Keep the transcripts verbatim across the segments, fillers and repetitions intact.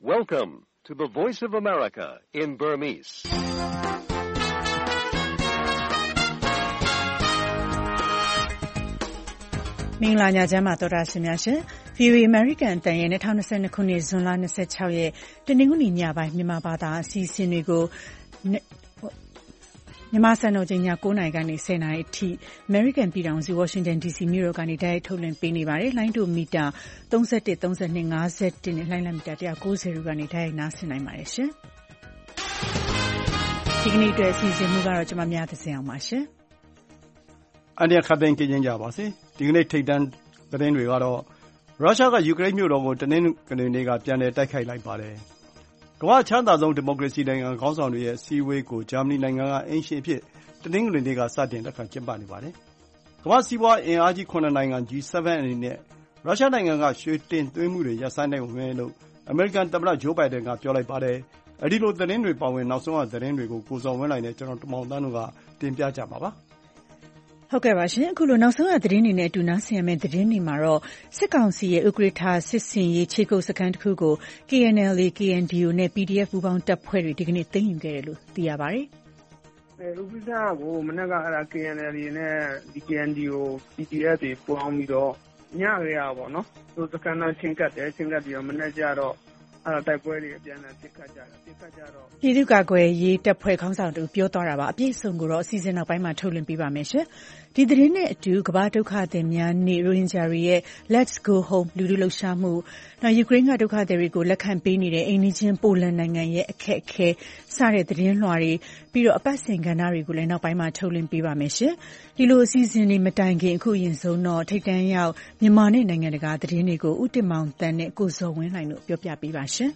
Welcome to the Voice of America in Burmese. ။မင်္ဂလာညချမ်းပါတော်တာရှင်များရှင် ဗီအိုအေ American အသံရဲ့၂၀၂၂ခုနှစ်ဇွန်လ၂၆ရက်တနင်္ဂနွေညပိုင်းမြန်မာဘာသာအစီအစဉ်တွေကိုမြန်မာစံတော်ချိန်ည၉နာရီကနေ၁၀နာရီအထိ American ပြည်ထောင်စု Washington ဒီ စီ မြို့တော်ကနေတိုက်ရိုက်ထုတ်လွှင့်ပေးနေပါတယ်။လိုင်းဒိုမီတာ၃၁ ၃၂ ၅၁နဲ့လိုင်းလံမီတာ၁၉၀တို့ကနေတိုက်ရိုက်နားဆင်နိုင်ပါတယ်ရှင်။ဒီကနေ့အတွက်အစီအစဉ်မှုကတော့ကျွန်မများသစင်အောင်ပါရှင်။အန်ဒီယာခပင်ကင်းကြပါစေ။ဒီကနေ့ထိပ်တန်းသတင်းတွေကတော့ရုရှားကယူကရိန်းမြို့တော်ကိုတနင်္ဂနွေနေ့ကပြန်လည်တိုက်ခိုက်လိုက်ပါတယ်။ကမ္ဘာ့ချမ်းသာဆုံးဒီမိုကရေစီနိုင်ငံခေါင်းဆောင်တွေရဲ့အစည်းအဝေးကိုဂျာမနီနိုင်ငံကအိမ်ရှင်အဖြစ်တနင်္ဂနွေနေ့ကစတင်လက်ခံကျင်းပနေပါတယ်။ကမ္ဘာ့စီးပွားအင်အားကြီးခုနှစ်နိုင်ငံ ဂျီ ဆဗန် အနေနဲ့ရုရှားနိုင်ငံကရွှေတင်သွင်းမှုတွေရပ်ဆိုင်းနိုင်မယ်လို့အမေရိကန်သမ္မတဂျိုးဘိုင်ဒန်ကပြောလိုက်ပါတယ်။အဲဒီလိုသတင်းတွေပါဝင်နောက်ဆုံးသတင်းတွေကိုကိုဇော်ဝင်းလှိုင်နဲ့ကျွန်တော်တမောင်သန်းတို့ကတင်ပြကြပါပါ။ဟုတ်ကဲ့ပါရှင်အခုလိုနောက်ဆုံးရသတင်းတွေနဲ့အတူနားဆင်ရမယ့်သတင်းတွေမှာတော့စစ်ကောင်စီရဲ့ဥက္ကဋ္ဌစစ်စင်ရေးခြေကုပ်စခန်းတစ်ခုကို ကေ အန် အယ် အေ ကေ အန် ဒီ အို နဲ့ ပီ ဒီ အက်ဖ် ပူးပေါင်းတပ်ဖွဲ့တွေဒီကနေ့သိမ်းယူခဲ့တယ်လို့သိရပါတယ်။အဲလူပိစာကိုမနေ့ကအဲ့ဒါ ကေ အန် အယ် အေ နဲ့ ဒီ ကေ အန် ဒီ အို ပီ ဒီ အက်ဖ် တွေပေါင်းပြီးတော့ညရရပါတော့။သူစခန်းသားချင်းကတ်တယ်ချင်းကတ်ပြီးတော့မနေ့ကျတော့အဲ့ဒါတိုက်ပွဲတွေအပြန်အလှန်ပစ်ခတ်ကြတာပစ်ခတ်ကြတော့ပြည်သူ့ကာကွယ်ရေးတပ်ဖွဲ့ခေါင်းဆောင်တူပြောသွားတာပါအပြည့်စုံကိုတော့အစီအစဉ်နောက်ပိုင်းမှာထုတ်လွှင့်ပေးပါမယ်ရှင်ဒီသတင်းနဲ့အတူကမ္ဘာဒုက္ခသည်များနေ့ရိုဟင်ဂျာတွေရဲ့ Let's Go Home လူထုလှုပ်ရှားမှုနောက်ယူကရိန်းကဒုက္ခသည်တွေကိုလက်ခံပေးနေတဲ့အိမ်နီးချင်းပိုလန်နိုင်ငံရဲ့အခက်အခဲစတဲ့သတင်းလွှာတွေပြီးတော့အပတ်စဉ်ကဏ္ဍတွေကိုလည်းနောက်ပိုင်းမှာထုတ်လွှင့်ပေးပါမယ်ရှင်ဒီလိုအစီအစဉ်တွေမတိုင်ခင်အခုအရင်ဆုံးတော့ထိပ်တန်းရောက်မြန်မာနဲ့နိုင်ငံတကာသတင်းတွေကိုဥတင်မောင်တန်းနဲ့ကိုဇော်ဝင်းလှိုင်တို့ပြောပြပေးပါရှင်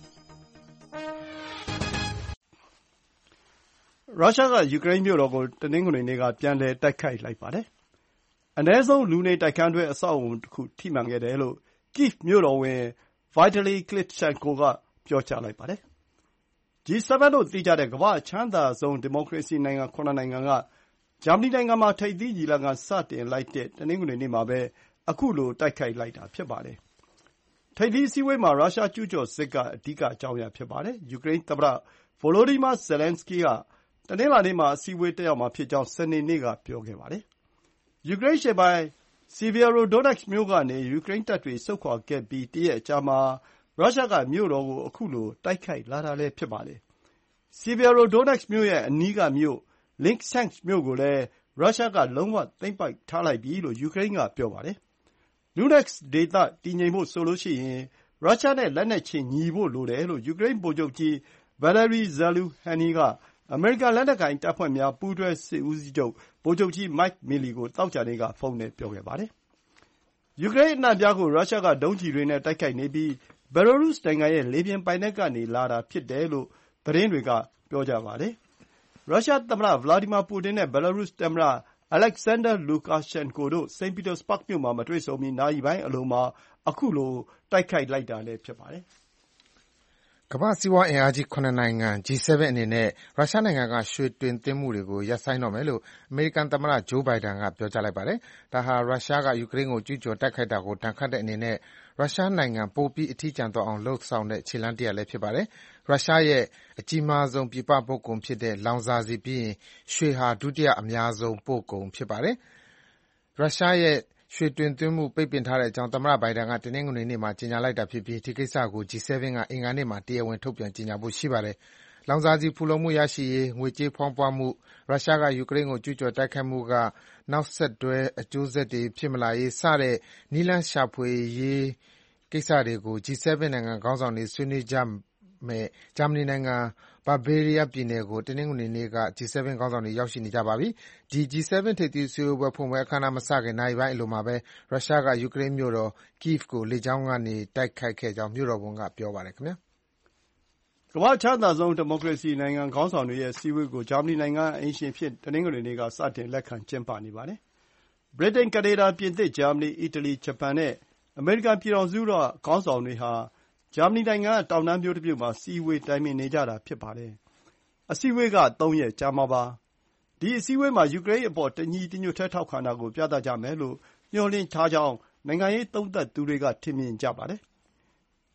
ရုရှားကယူကရိန်းမြို့တော်ကိုတနင်္ဂနွေနေ့ကပြန်လည်တိုက်ခိုက်လိုက်ပါတယ်။အနည်းဆုံးလူနေတိုက်ခန်းတွဲအဆောက်အအုံတစ်ခုထိမှန်ခဲ့တယ်လို့ Kyiv မြို့တော်ဝန် Vitali Klitschko ကပြောကြားလိုက်ပါတယ်။ ဂျီ ဆဗန် လို့သိကြတဲ့ကမ္ဘာ့အချမ်းသာဆုံးဒီမိုကရေစီနိုင်ငံခုနှစ်နိုင်ငံကဂျာမနီနိုင်ငံမှာထိပ်သီးညီလာခံစတင်လိုက်တဲ့တနင်္ဂနွေနေ့မှာပဲအခုလိုတိုက်ခိုက်လိုက်တာဖြစ်ပါတယ်။ထိပ်သီးအစည်းအဝေးမှာရုရှားကျူးကျော်စစ်ကအဓိကအကြောင်းအရာဖြစ်ပါတယ်။ယူကရိန်းသမ္မတ Volodymyr Zelenskyy ကတနင်္လာနေ့မှာအစည်းအဝေးတက်ရောက်မှာဖြစ်ကြောင်းစနေနေ့ကပြောခဲ့ပါတယ်။ယူကရိန်းအရှေ့ပိုင်း Sievierodonetsk မြို့ကနေယူကရိန်းတပ်တွေဆုတ်ခွါခဲ့ပြီးတရက်အကြာမှာရုရှားကမြို့တော်ကိုအခုလိုတိုက်ခိုက်လာတာလည်းဖြစ်ပါတယ်။ Sievierodonetsk မြို့ရဲ့အနီးကမြို့ Lysychansk မြို့ကိုလည်းရုရှားကလုံးဝသိမ်းပိုက်ထားလိုက်ပြီလို့ယူကရိန်းကပြောပါတယ်။ Luhansk ဒေသတည်ငြိမ်ဖို့ဆိုရင်ရုရှားနဲ့လက်နက်ချင်းညီဖို့လိုတယ်လို့ယူကရိန်းဗိုလ်ချုပ်ကြီး Valery Zaluzhnyi ကအမေရိကန်လက်နက်ကိုင်တပ်ဖွဲ့များပူးတွဲစစ်ဦးစီးချုပ်ဗိုလ်ချုပ်ကြီး Mike Milley ကိုသောကြာနေ့ကဖုန်းနဲ့ပြောခဲ့ပါတယ်။ယူကရိန်းအနှံ့အပြားကိုရုရှားကဒုံးကျည်တွေနဲ့တိုက်ခိုက်နေပြီးဘယ်လာရုစ်နိုင်ငံရဲ့လေပြင်ပိုင်နက်ကနေလာတာဖြစ်တယ်လို့သတင်းတွေကပြောကြပါတယ်။ရုရှားသမ္မတ Vladimir Putin နဲ့ဘယ်လာရုစ်သမ္မတ Alexander Lukashenko တို့စိန့်ပီတာစဘာ့ဂ်မြို့မှာမတွေ့ဆုံမီနာရီပိုင်းအလိုမှာအခုလိုတိုက်ခိုက်လိုက်တာလည်းဖြစ်ပါတယ်။ကမ္ဘာ့စီးပွားအင်အားကြီးခုနှစ်နိုင်ငံ ဂျီ ဆဗန် အနေနဲ့ရုရှားနိုင်ငံကရွှေတင်သွင်းမှုတွေကိုရပ်ဆိုင်းတော့မယ်လို့အမေရိကန်သမ္မတဂျိုးဘိုင်ဒန်ကပြောကြားလိုက်ပါတယ်။ဒါဟာရုရှားကယူကရိန်းကိုကျူးကျော်တိုက်ခိုက်တာကိုဒဏ်ခတ်တဲ့အနေနဲ့ရုရှားနိုင်ငံပိုပြီးအထီးကျန်သွားအောင်လုပ်ဆောင်တဲ့ခြေလှမ်းတရပ်လည်းဖြစ်ပါတယ်။ရုရှားရဲ့အကြီးမားဆုံးပြည်ပပို့ကုန်ဖြစ်တဲ့လောင်စာဆီပြီးရင်ရွှေဟာဒုတိယအများဆုံးပို့ကုန်ဖြစ်ပါတယ်။ရုရှားရဲ့ရွှေတင်သွင်းမှုပိတ်ပင်ထားတဲ့အကြောင်းသမ္မတဘိုင်ဒန်ကတနင်္ဂနွေနေ့မှာကြေညာလိုက်တာဖြစ်ပြီးဒီကိစ္စကို ဂျီ ဆဗန် ကအင်္ဂါနေ့မှာတရားဝင်ထုတ်ပြန်ကြေညာဖို့ရှိပါတယ်။လောင်စာဆီဖူလုံမှုရရှိရေး၊ငွေကြေးဖောင်းပွမှု၊ရုရှားကယူကရိန်းကိုကျူးကျော်တိုက်ခိုက်မှုကနောက်ဆက်တွဲအကျိုးဆက်တွေဖြစ်မလာရေးစတဲ့နည်းလမ်းရှာဖွေရေးကိစ္စတွေကို ဂျီ ဆဗန် နိုင်ငံခေါင်းဆောင်တွေဆွေးနွေးကြမယ့်ဂျာမနီနိုင်ငံဘာဗေးရီးယားပြည်နယ်ကိုတနင်္ဂနွေနေ့က ဂျီ ဆဗန် ခေါင်းဆောင်တွေရောက်ရှိနေကြပါပြီ။ဒီ ဂျီ ဆဗန် ထိပ်သီးစည်းဝေးပွဲဖွင့်ပွဲအခမ်းအနားမစခင်နာရီပိုင်းအလိုမှာပဲရုရှားကယူကရိန်းမြို့တော် Kyiv ကိုလေကြောင်းကနေတိုက်ခိုက်ခဲ့ကြောင်းမြို့တော်ဝန်ကပြောပါတယ်ခင်ဗျာ။ကမ္ဘာ့အချမ်းသာဆုံးဒီမိုကရေစီနိုင်ငံခေါင်းဆောင်တွေရဲ့အစည်းအဝေးကိုဂျာမနီနိုင်ငံအိမ်ရှင်အဖြစ်တနင်္ဂနွေနေ့ကစတင်လက်ခံကျင်းပနေပါတယ်။ဗြိတိန်၊ကနေဒါ၊ပြင်သစ်၊ဂျာမနီ၊အီတလီ၊ဂျပန်နဲ့အမေရိကန်ပြည်ထောင်စုတို့ကခေါင်းဆောင်တွေဟာဂျာမနီနိုင်ငံကတောင်တန်းမြို့တမြို့မှာစည်းဝေးတိုင်ပင်နေကြတာဖြစ်ပါတယ်။အစည်းအဝေးကသုံးရက်ကြာမှာပါ။ဒီအစည်းအဝေးမှာယူကရိန်းအပေါ်တညီတညွတ်တည်းထောက်ခံတာကိုပြသကြမယ်လို့မျှော်လင့်ထားကြောင်းနိုင်ငံရေးသုံးသပ်သူတွေကထင်မြင်ကြပါတယ်။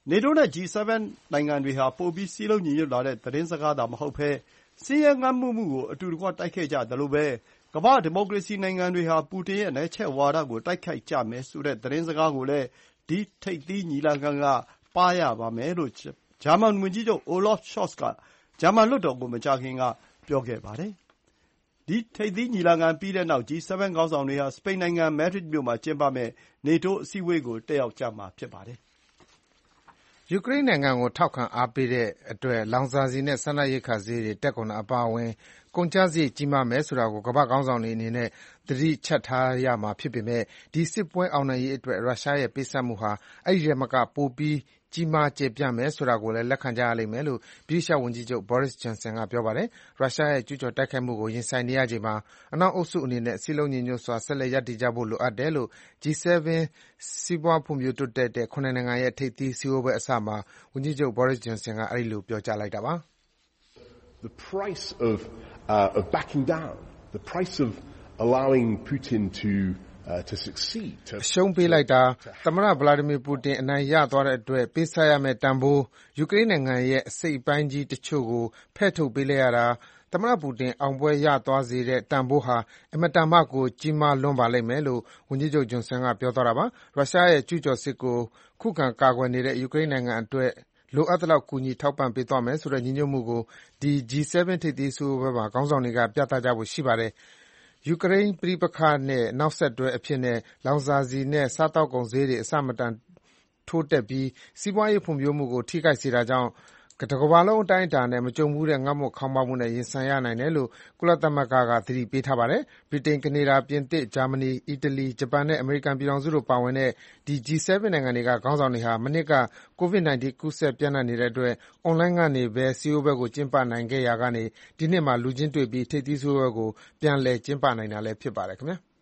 နေတိုးနဲ့ ဂျီ seven နိုင်ငံတွေဟာပိုပြီးစည်းလုံးညီညွတ်လာတဲ့သတင်းစကားသာမဟုတ်ဘဲဆင်းရဲငတ်မွတ်မှုကိုအတူတကွတိုက်ခဲ့ကြသလိုပဲကမ္ဘာ့ဒီမိုကရေစီနိုင်ငံတွေဟာပူတင်ရဲ့နယ်ချဲ့ဝါဒကိုတိုက်ခိုက်ကြမယ်ဆိုတဲ့သတင်းစကားကိုလည်းဒီထိပ်သီးညီလာခံကပါးရပါမယ်လို့ဂျာမန်ဝန်ကြီးချုပ် Olaf Scholz ကဂျာမန်လွှတ်တော်ကိုမကြာခင်ကပြောခဲ့ပါတယ်။ဒီထိပ်သီးညီလာခံပြီးတဲ့နောက် ဂျီ seven ခေါင်းဆောင်တွေဟာစပိန်နိုင်ငံမက်ဒရစ်မြို့မှာကျင်းပမယ့်နေတိုးအစည်းအဝေးကိုတက်ရောက်ကြမှာဖြစ်ပါတယ်။ယူကရိန်းနိုင်ငံကိုထောက်ခံအားပေးတဲ့အတွက်လောင်စာဆီနဲ့စားနပ်ရိက္ခာဈေးတွေတက်ကုန်တာအပါအဝင်ကုန်ကျစရိတ်ကြီးမားမယ်ဆိုတာကိုကမ္ဘာ့ခေါင်းဆောင်တွေအနေနဲ့သတိချက်ထားရမှာဖြစ်ပေမယ့်ဒီစစ်ပွဲအောင်နိုင်ရေးအတွက်ရုရှားရဲ့ပေးဆပ်မှုဟာအဲဒီထက်မကပိုပြီးကြီးမားကျယ်ပြန့်မယ်ဆိုတာကိုလည်းလက်ခံကြရလိမ့်မယ်လို့ဗြိတိသျှဝန်ကြီးချုပ် Boris Johnson ကပြောပါတယ်။ရုရှားရဲ့ကျူးကျော်တိုက်ခိုက်မှုကိုရင်ဆိုင်နေရချိန်မှာအနောက်အုပ်စုအနေနဲ့စည်းလုံးညီညွတ်စွာဆက်လက်ရပ်တည်ကြဖို့လိုအပ်တယ်လို့ ဂျီ seven စီးပွားဖွံ့ဖြိုးတိုးတက်တဲ့ခုနစ်နိုင်ငံရဲ့ထိပ်သီးစည်းဝေးပွဲအစမှာဝန်ကြီးချုပ် Boris Johnson ကအဲဒီလိုပြောကြားလိုက်တာပါ။ The price of uh, of backing down, the price of allowing Putin to Uh, to succeed to အရှုံးပေးလိုက်တာသမ္မတဗလာဒီမီပူတင်အနိုင်ရသွားတဲ့အတွက်ပေးဆပ်ရမယ့်တန်ဖိုးယူကရိန်းနိုင်ငံရဲ့အစိတ်အပိုင်းကြီးတချို့ကိုဖဲ့ထုတ်ပေးလိုက်ရတာသမ္မတပူတင်အောင်ပွဲရသွားစေတဲ့တန်ဖိုးဟာအင်မတန်မှကိုကြီးမားလွန်းပါလိမ့်မယ်လို့ဝန်ကြီးချုပ်ဂျွန်ဆန်ကပြောသွားတာပါရုရှားရဲ့ကျူးကျော်စစ်ကိုခုခံကာကွယ်နေတဲ့ယူကရိန်းနိုင်ငံအတွက်လိုအပ်သလောက်ကူညီထောက်ပံ့ပေးသွားမယ်ဆိုတဲ့ညီညွတ်မှုကိုဒီ ဂျီ seven ထိပ်သီးစည်းဝေးပွဲမှာခေါင်းဆောင်တွေကပြသကြဖို့ရှိပါတယ်ယူကရိန်းပဋိပက္ခနဲ့နောက်ဆက်တွဲအဖြစ်နဲ့လောင်စာဆီနဲ့စားသောက်ကုန်ဈေးတွေအဆမတန်ထိုးတက်ပြီးစီးပွားရေးဖွံ့ဖြိုးမှုကိုထိခိုက်စေတာကြောင့်တကမ္ဘာလုံးအတိုင်းအတာနဲ့မကြုံဘူးတဲ့ငတ်မွတ်ခေါင်းပါးမှုနဲ့ရင်ဆိုင်ရနိုင်တယ်လို့ကုလသမဂ္ဂကသတိပေးထားပါတယ်။ဗြိတိန်၊ကနေဒါ၊ပြင်သစ်၊ဂျာမနီ၊အီတလီ၊ဂျပန်နဲ့အမေရိကန်ပြည်ထောင်စုတို့ပါဝင်တဲ့ဒီ ဂျီ seven နိုင်ငံတွေကခေါင်းဆောင်တွေဟာမနှစ်က ကိုဗစ်nineteen ကူးစက်ပျံ့နှံ့နေတဲ့အတွက်အွန်လိုင်းကနေပဲစည်းဝေးပွဲကိုကျင်းပနိုင်ခဲ့ရာကနေဒီနှစ်မှာလူချင်းတွေ့ပြီးထိပ်သီးစည်းဝေးပွဲကိုပြန်လည်ကျင်းပနိုင်တာလည်းဖြစ်ပါတယ်ခင်ဗျာ။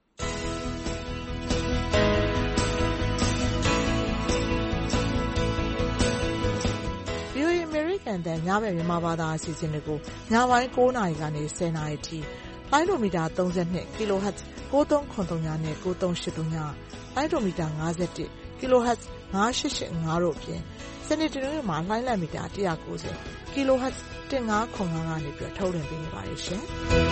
And then ညဘက်မြန်မာဘာသာအစီအစဉ်တွေကိုညပိုင်း၉နာရီကနေ၁၀နာရီထိလိုင်းဒိုမီတာ၃၂ kHz ၉၃၇၃နဲ့၉၃၈၃ညလိုင်းဒိုမီတာ၅၁ kHz ၅၈၈၅တို့အပြင်စနေတနင်္ဂနွေမှာလိုင်းလံမီတာ၁၉၀ kHz ၁၅၇၅ကနေပြီးထုတ်လွှင့်ပေးနေပါတယ်ရှင်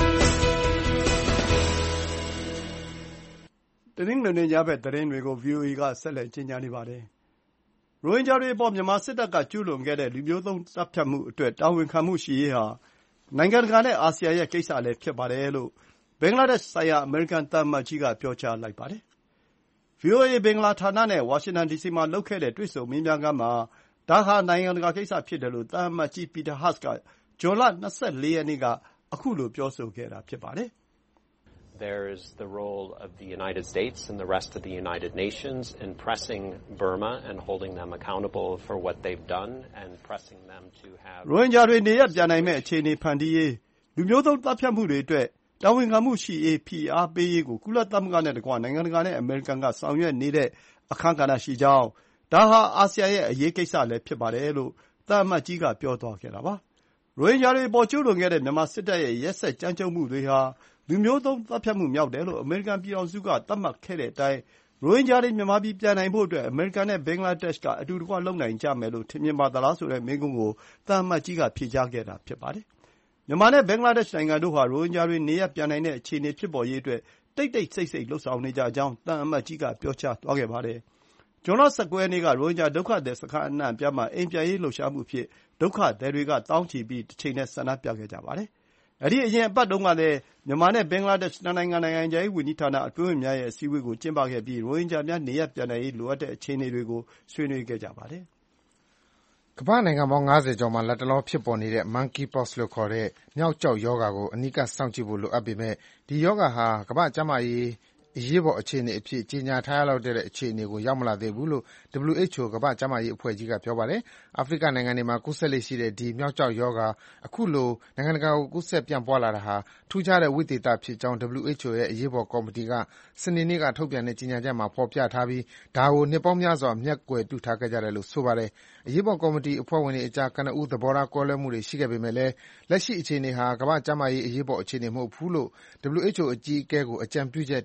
။တနင်္ဂနွေနေ့ညဘက်သတင်းတွေကို ဗွီအိုအေ ကဆက်လက်ကြေညာနေပါတယ်။ရိုဟင်ဂျာတွေအပေါ်မြန်မာစစ်တပ်ကကျူးလွန်ခဲ့တဲ့လူမျိုးတုံးသတ်ဖြတ်မှုအတွက်တာဝန်ခံမှုရှိရေးဟာနိုင်ငံတကာနဲ့အာဆီယံရဲ့ကိစ္စလည်းဖြစ်ပါတယ်လို့ဘင်္ဂလားဒေ့ရှ်ဆိုင်ရာအမေရိကန်သံအမတ်ကြီးကပြောကြားလိုက်ပါတယ်။ ဗွီအိုအေ ဘင်္ဂလားဌာနနဲ့ဝါရှင်တန်ဒီစီမှာလုပ်ခဲ့တဲ့တွေ့ဆုံမေးမြန်းခန်းမှာဒါဟာနိုင်ငံတကာကိစ္စဖြစ်တယ်လို့သံအမတ်ကြီး Peter Hart ကဇွန်လ၂၄ရက်နေ့ကခုလိုပြောဆိုခဲ့တာဖြစ်ပါတယ်။ There is the role of the United States and the rest of the United Nations in pressing Burma and holding them accountable for what they've done and pressing them to have ရိုဟင်ဂျာတွေနေရပ်ပြန်နိုင်မယ့်အခြေအနေဖန်တီးရေးလူမျိုးတုံးသတ်ဖြတ်မှုတွေအတွက်တာဝန်ခံမှုရှိရေးဖိအားပေးရေးကိုကုလသမဂ္ဂနဲ့တကွနိုင်ငံတကာနဲ့အမေရိကန်ကဆောင်ရွက်နေတဲ့အခန်းကဏ္ဍရှိကြောင်းဒါဟာအာဆီယံရဲ့အရေးကိစ္စလည်းဖြစ်ပါတယ်လို့သံအမတ်ကြီးကပြောသွားခဲ့တာပါ။ရိုဟင်ဂျာတွေအပေါ်ကျူးလွန်ခဲ့တဲ့မြန်မာစစ်တပ်ရဲ့ရက်စက်ကြမ်းကြုတ်မှုတွေဟာလူမျိုးတုံးသတ်ဖြတ်မှုမြောက်တယ်လို့အမေရိကန်ပြည်ထောင်စုကသတ်မှတ်ခဲ့တဲ့အတိုင်းရိုဟင်ဂျာတွေမြန်မာပြည်ပြန်နိုင်ဖို့အတွက်အမေရိကန်နဲ့ဘင်္ဂလားဒေ့ရှ်ကအတူတကွလုပ်နိုင်ကြမယ်လို့ထင်မြင်ပါသလားဆိုတဲ့မေးခွန်းကိုသံအမတ်ကြီးကဖြေကြားခဲ့တာဖြစ်ပါတယ်။မြန်မာနဲ့ဘင်္ဂလားဒေ့ရှ်နိုင်ငံတို့ဟာရိုဟင်ဂျာတွေနေရပ်ပြန်နိုင်တဲ့အခြေအနေဖြစ်ပေါ်ရေးအတွက်တိတ်တိတ်ဆိတ်ဆိတ်လုပ်ဆောင်နေကြကြောင်းသံအမတ်ကြီးကပြောကြားသွားခဲ့ပါတယ်။ဇွန်လ၁၉ရက်နေ့ကရိုဟင်ဂျာဒုက္ခသည်စခန်းအနှံ့အပြားမှာအိမ်ပြန်ရေးလှုပ်ရှားမှုအဖြစ်ဒုက္ခသည်တွေကသောင်းချီပြီးတချိန်တည်းဆန္ဒပြခဲ့ကြပါတယ်။အဲဒီအရင်အပတ်တုန်းကလည်းမြန်မာနဲ့ဘင်္ဂလားဒေ့ရှ်နှစ်နိုင်ငံနိုင်ငံခြားရေးဝန်ကြီးဌာနအတွင်းဝန်များရဲ့အစည်းအဝေးကိုကျင်းပခဲ့ပြီးရိုဟင်ဂျာများနေရပ်ပြန်နိုင်ရေးလိုအပ်တဲ့အခြေအနေတွေကိုဆွေးနွေးခဲ့ကြပါတယ်။ကမ္ဘာ့နိုင်ငံပေါင်း၅၀ကျော်မှာလတ်တလောဖြစ်ပေါ်နေတဲ့ Monkeypox လို့ခေါ်တဲ့မျောက်ကျောက်ရောဂါကိုအနီးကပ်စောင့်ကြည့်ဖို့လိုအပ်ပေမယ့်ဒီရောဂါဟာကမ္ဘာ့ကျန်းမာရေးအရေးပေါ်အခြေအနေအဖြစ်ကြေညာထားရလောက်တဲ့အခြေအနေကိုရောက်မလာသေးဘူးလို့ ဒဗလ်ယူ အိတ်ချ်အို ကမ္ဘာ့ကျန်းမာရေးအဖွဲ့ကြီးကပြောပါတယ်။အာဖရိကနိုင်ငံတွေမှာကူးစက်လေ့ရှိတဲ့ဒီမျောက်ကျောက်ရောဂါအခုလိုနိုင်ငံတကာကိုကူးစက်ပြန့်ပွားလာတာဟာထူးခြားတဲ့ဝိသေသဖြစ်ကြောင်း ဒဗလ်ယူ အိတ်ချ်အို ရဲ့အရေးပေါ်ကော်မတီကစနေနေ့ကထုတ်ပြန်တဲ့ကြေညာချက်မှာဖော်ပြထားပြီးဒါကိုနှစ်ပေါင်းများစွာမျက်ကွယ်ပြုထားခဲ့ကြတယ်လို့ဆိုပါတယ်။အရေးပေါ်ကော်မတီအဖွဲ့ဝင်တွေအကြားကနဦးသဘောထားကွဲလွဲမှုတွေရှိခဲ့ပေမယ့်လည်းလက်ရှိအခြေအနေဟာကမ္ဘာ့ကျန်းမာရေးအရေးပေါ်အခြေအနေမဟုတ်ဘူးလို့ ဒဗလ်ယူ အိတ်ချ်အို အကြီးအကဲကိုအကြံပြုချက်တင်ပြ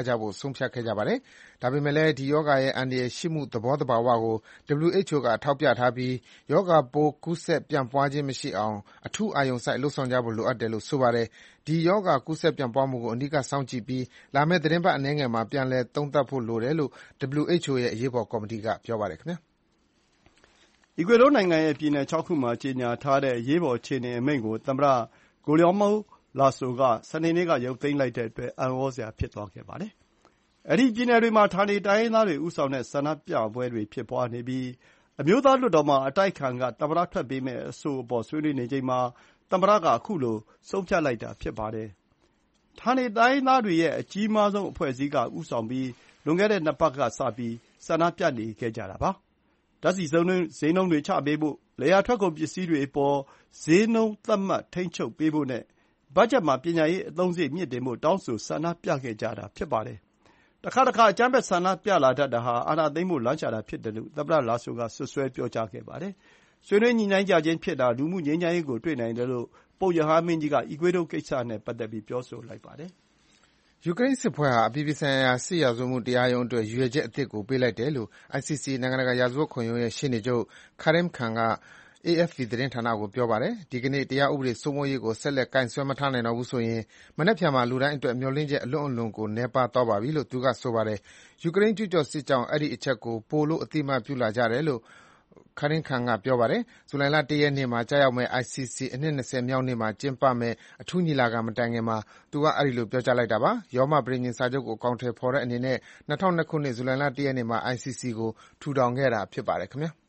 ကြဖို့ဆုံးဖြတ်ခဲ့ကြပါတယ်။ဒါပေမဲ့လည်းဒီရောဂါရဲ့အန္တရာယ်ရှိမှုသဘောသဘာဝကို ဒဘလျူ အိတ်ချ်အို ကထောက်ပြထားပြီးရောဂါပိုးကူးစက်ပြန့်ပွားခြင်းမရှိအောင်အထူးအာရုံစိုက်လုပ်ဆောင်ကြဖို့လိုအပ်တယ်လို့ဆိုပါတယ်။ဒီရောဂါကူးစက်ပြန့်ပွားမှုကိုအနီးကပ်စောင့်ကြည့်ပြီးလာမယ့်သီတင်းပတ်အနည်းငယ်မှာပြန်လည်သုံးသပ်ဖို့လိုတယ်လို့ ဒဘလျူ အိတ်ချ်အို ရဲ့အရေးပေါ်ကော်မတီကပြောပါတယ်ခင်ဗျာ။အီကွေဒေါနိုင်ငံရဲ့ပြည်နယ်ခြောက်ခုမှာကြေညာထားတဲ့အရေးပေါ်အခြေအနေအမိန့်ကိုသမ္မတ Guillermo Lasso ကစနေနေ့ကရုပ်သိမ်းလိုက်တဲ့အတွက်အံ့ဩစရာဖြစ်သွားခဲ့ပါတယ်။အဲဒီပြည်နယ်တွေမှာဌာနေတိုင်းရင်းသားတွေဦးဆောင်တဲ့ဆန္ဒပြပွဲတွေဖြစ်ပွားနေပြီးအမျိုးသားလွှတ်တော်မှာအတိုက်အခံကသမ္မတထွက်ပေးမယ့်အဆိုအပေါ်ဆွေးနွေးနေချိန်မှာသမ္မတကခုလိုဆုံးဖြတ်လိုက်တာဖြစ်ပါတယ်။ဌာနေတိုင်းရင်းသားတွေရဲ့အကြီးမားဆုံးအဖွဲ့အစည်းကဦးဆောင်ပြီးလွန်ခဲ့တဲ့နှစ်ပတ်ကစပြီးဆန္ဒပြနေခဲ့ကြတာပါ။ဓာတ်ဆီဈေးနှုန်းတွေချပေးဖို့၊လယ်ယာထွက်ကုန်ပစ္စည်းတွေအပေါ်ဈေးနှုန်းသတ်မှတ်ထိန်းချုပ်ပေးဖို့နဲ့ဘတ်ဂျက်မှာပညာရေးအသုံးစရိတ်မြှင့်တင်ဖို့တောင်းဆိုဆန္ဒပြခဲ့ကြတာဖြစ်ပါတယ်။တခါတခါအကြမ်းဖက်ဆန္ဒပြလာတတ်တာဟာအာဏာသိမ်းဖို့လမ်းရှာတာဖြစ်တယ်လို့သမ္မတလာဆိုကစွပ်စွဲပြောကြားခဲ့ပါတယ်။ဆွေးနွေးညှိနှိုင်းကြခြင်းဖြစ်တာလူမှုငြိမ်းချမ်းရေးကိုတွေ့နိုင်တယ်လို့ပုပ်ရဟန်းမင်းကြီးကအီကွေဒိုကိစ္စနဲ့ပတ်သက်ပြီးပြောဆိုလိုက်ပါတယ်။ယူကရိန်းစစ်ပွဲဟာအပြည်ပြည်ဆိုင်ရာစစ်ရာဇဝတ်မှုတရားရုံးအတွက်ရည်ရွယ်ချက်အသစ်ကိုပေးလိုက်တယ်လို့ အိုင်စီစီ နိုင်ငံတကာရာဇဝတ်ခုံရုံးရဲ့ရှေ့နေချုပ် Karim Khan က အေအက်ဖ်ပီ သတင်းဌာနကိုပြောပါတယ်။ဒီကနေ့တရားဥပဒေစိုးမိုးရေးကိုဆက်လက်ကိုင်စွဲမထားနိုင်တော့ဘူးဆိုရင်မနက်ဖြန်မှာလူတိုင်းအတွက်မျှော်လင့်ချက်အလွန့်အလွန်ကိုနည်းပါးသွားပါပြီလို့သူကဆိုပါတယ်။ယူကရိန်းကျူးကျော်စစ်ကြောင့်အဲဒီအချက်ကိုပိုလို့အသိအမှတ်ပြုလာကြတယ်လို့ Karim Khan ကပြောပါတယ်။ဇူလိုင်လ၁ရက်နေ့မှာကျရောက်မယ့် အိုင်စီစီ အနှစ်၂၀မြောက်နေ့မှာကျင်းပမယ့်အထူးညီလာခံမတိုင်ခင်မှာသူကအဲဒီလိုပြောကြားလိုက်တာပါ။ရောမပဋိညာဉ်စာချုပ်ကိုအကောင်အထည်ဖော်တဲ့အနေနဲ့၂၀၀၂ခုနှစ်ဇူလိုင်လ၁ရက်နေ့မှာ အိုင်စီစီ ကိုထူထောင်ခဲ့တာဖြစ်ပါတယ်ခင်ဗျာ။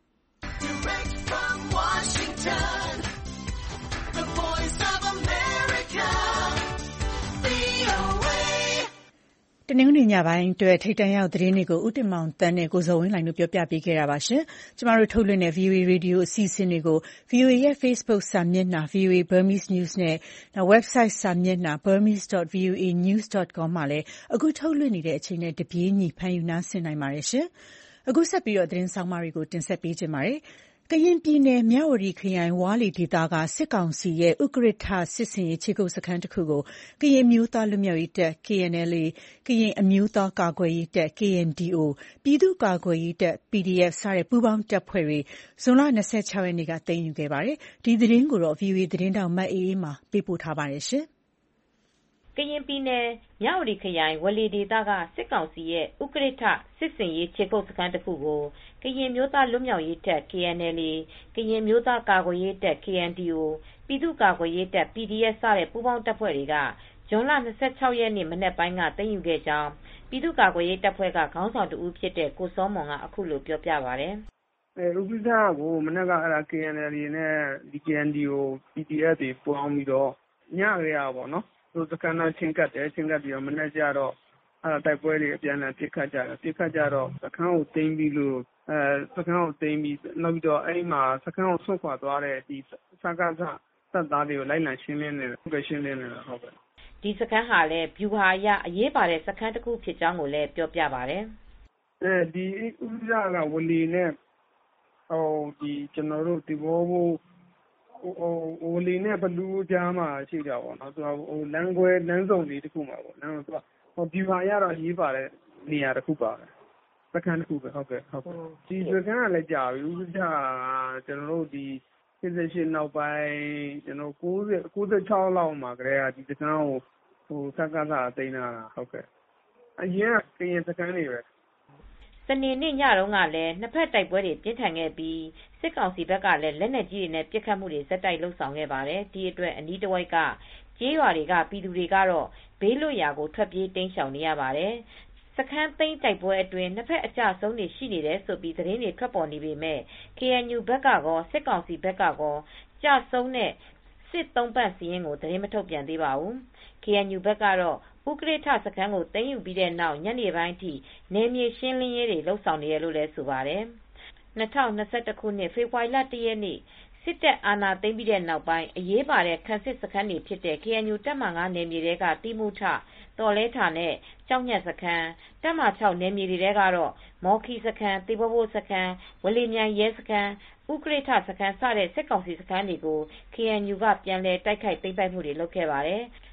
Washington, the voice of America, တနင်္ဂနွေညပိုင်းအတွက်ထိပ်တန်းရောက်သတင်းတွေကိုဦးတင်မောင်သန်းနဲ့ကိုဇော်ဝင်းလှိုင်တို့ပြောပြပေးခဲ့တာပါရှင်။ကျမတို့ထုတ်လွှင့်တဲ့ ဗွီအိုအေ Radio အစီအစဉ်တွေကို ဗွီအိုအေ ရဲ့ Facebook စာမျက်နှာ ဗွီအိုအေ Burmese News နဲ့ Website စာမျက်နှာ burmese dot v o a news dot com မှာလည်းအခုထုတ်လွှင့်နေတဲ့အချိန်နဲ့တပြေးညီဖန်ယူနားဆင်နိုင်ပါတယ်ရှင်။အခုဆက်ပြီးတော့သတင်းဆောင်မတွေကိုတင်ဆက်ပေးကြပါမယ်။ကရင်ပြည်နယ်မြဝတီခရိုင်ဝါးလေဒေသကစစ်ကောင်စီရဲ့ဥကရထစစ်စင်ရေးခြေကုပ်စခန်းတစ်ခုကိုကရင်မျိုးသားလွတ်မြောက်ရေးတပ် K N L A ကရင်အမျိုးသားကာကွယ်ရေးတပ် K N D O ပြည်သူ့ကာကွယ်ရေးတပ် P D F စတဲ့ပူးပေါင်းတပ်ဖွဲ့တွေဇွန်လ၂၆ရက်နေ့ကသိမ်းယူခဲ့ပါတယ်။ဒီသတင်းကိုတော့ ဗွီအိုအေသတင်းတောက်မအေးအေးမှပေးပို့ထားပါတယ်ရှင်။ကရင်ပြည်နယ်မြဝတီခရိုင်ဝလေဒေသကစစ်ကောင်စီရဲ့ဥကရထစစ်စင်ရေးခြေကုပ်စခန်းတစ်ခုကိုကရင်မျိုးသားလွတ်မြောက်ရေးတပ် K N L A ကရင်မျိုးသားကာကွယ်ရေးတပ် K N D O ပြည်သူ့ကာကွယ်ရေးတပ် P D F စတဲ့ပူးပေါင်းတပ်ဖွဲ့တွေကဇွန်လ၂၆ရက်နေ့မနက်ပိုင်းကသိမ်းယူခဲ့ကြောင်းပြည်သူ့ကာကွယ်ရေးတပ်ဖွဲ့ကခေါင်းဆောင်တဦးဖြစ်တဲ့ကိုစောမွန်ကအခုလိုပြောပြပါတယ်။အဲဥပဒေကိုမနက်ကအဲ့ဒါ K N L A နဲ့ K N D O P D F တွေပေါင်းပြီးတော့ညရရပါတော့သူစကန်နာချင်းကတ်တယ်ချင်းကတ်ပြီးတော့မနေ့ကျတော့အဲ့တိုက်ပွဲတွေအပြန်အလှန်ပြစ်ခတ်ကြတယ်ပြစ်ခတ်ကြတော့စခန်းကိုသိမ်းပြီးလို့အဲစခန်းကိုသိမ်းပြီးနောက်ပြီးတော့အဲ့မှာစခန်းကိုဆွတ်ခွာသွားတဲ့ဒီစကားစသက်သားတွေကိုလိုက်လံရှင်းလင်းနေတယ်ဟုတ်ကဲ့ရှင်းလင်းနေတယ်ဟုတ်ကဲ့ဒီစခန်းဟာလည်းဗျူဟာရအရေးပါတဲ့စခန်းတစ်ခုဖြစ်ကြောင်းကိုလည်းပြောပြပါတယ်အဲဒီဥပဒေကဝလီနဲ့ဟိုဒီကျွန်တော်တို့ဒီဘောဘိုဟိုဟိုလီနဲ့ဘလူးကြားမှာရှိကြပါတော့သူကဟိုလမ်းခွဲလမ်းစုံလေးတစ်ခုမှာပေါ့နော်သူကဟိုဒီပါရတော့ရေးပါတဲ့နေရာတစ်ခုပါပဲစခန်းတစ်ခုပဲဟုတ်ကဲ့ဟုတ်ကဲ့ဒီစခန်းကလည်းကြာပြီဥပဒေကကျွန်တော်တို့ဒီစစ်စစ်ရှင်းနောက်ပိုင်းကျွန်တော်၉၀ ၉၆လောက်မှာကလေးကဒီစခန်းကိုဟိုစကားစားသိမ်းတာဟုတ်ကဲ့အရင်ကရင်စခန်းတွေပဲစနေနေ့ညတုန်းကလည်းနှစ်ဖက်တိုက်ပွဲတွေပြင်းထန်ခဲ့ပြီးစစ်ကောင်စီဘက်ကလည်းလက်နက်ကြီးတွေနဲ့ပစ်ခတ်မှုတွေဇက်တိုက်လှုပ်ဆောင်ခဲ့ပါတယ်။ဒီအတွက်အနီးတစ်ဝိုက်ကကျေးရွာတွေကပြည်သူတွေကတော့ဘေးလွတ်ရာကိုထွက်ပြေးတိမ်းရှောင်နေရပါတယ်။စခန်းသိမ်းတိုက်ပွဲအတွင်းနှစ်ဖက်အကြဆုံးတွေရှိနေတယ်ဆိုပြီးသတင်းတွေထွက်ပေါ်နေပေမဲ့ K N U ဘက်ကကောစစ်ကောင်စီဘက်ကကောကြဆုံးတဲ့စစ်သုံးပတ်စီရင်ကိုသတင်းမထုတ်ပြန်သေးပါဘူး။ K N U ဘက်ကတော့ဥကရထစခန်းကိုသိမ်းယူပြီးတဲ့နောက်ညနေပိုင်းထိနယ်မြေရှင်းလင်းရေးတွေလှုပ်ဆောင်နေရလို့လည်းဆိုပါတယ်။၂၀၂၁ခုနှစ်ဖေဖေါ်ဝါရီလ၁ရက်နေ့စစ်တပ်အာဏာသိမ်းပြီးတဲ့နောက်ပိုင်းအရေးပါတဲ့ခံစစ်စခန်းတွေဖြစ်တဲ့ K N U တပ်မဟာ၅နယ်မြေတွေကတိမုထတော်လဲထာနဲ့ကြောက်ညက်စခန်းတပ်မဟာ၆နယ်မြေတွေကတော့မော်ခီစခန်းတေဘောဘိုစခန်းဝလီမြိုင်ရဲစခန်းဥကရထစခန်းစတဲ့စစ်ကောင်စီစခန်းတွေကို K N U ကပြန်လည်တိုက်ခိုက်သိမ်းပိုက်မှုတွေလုပ်ခဲ့ပါတယ်။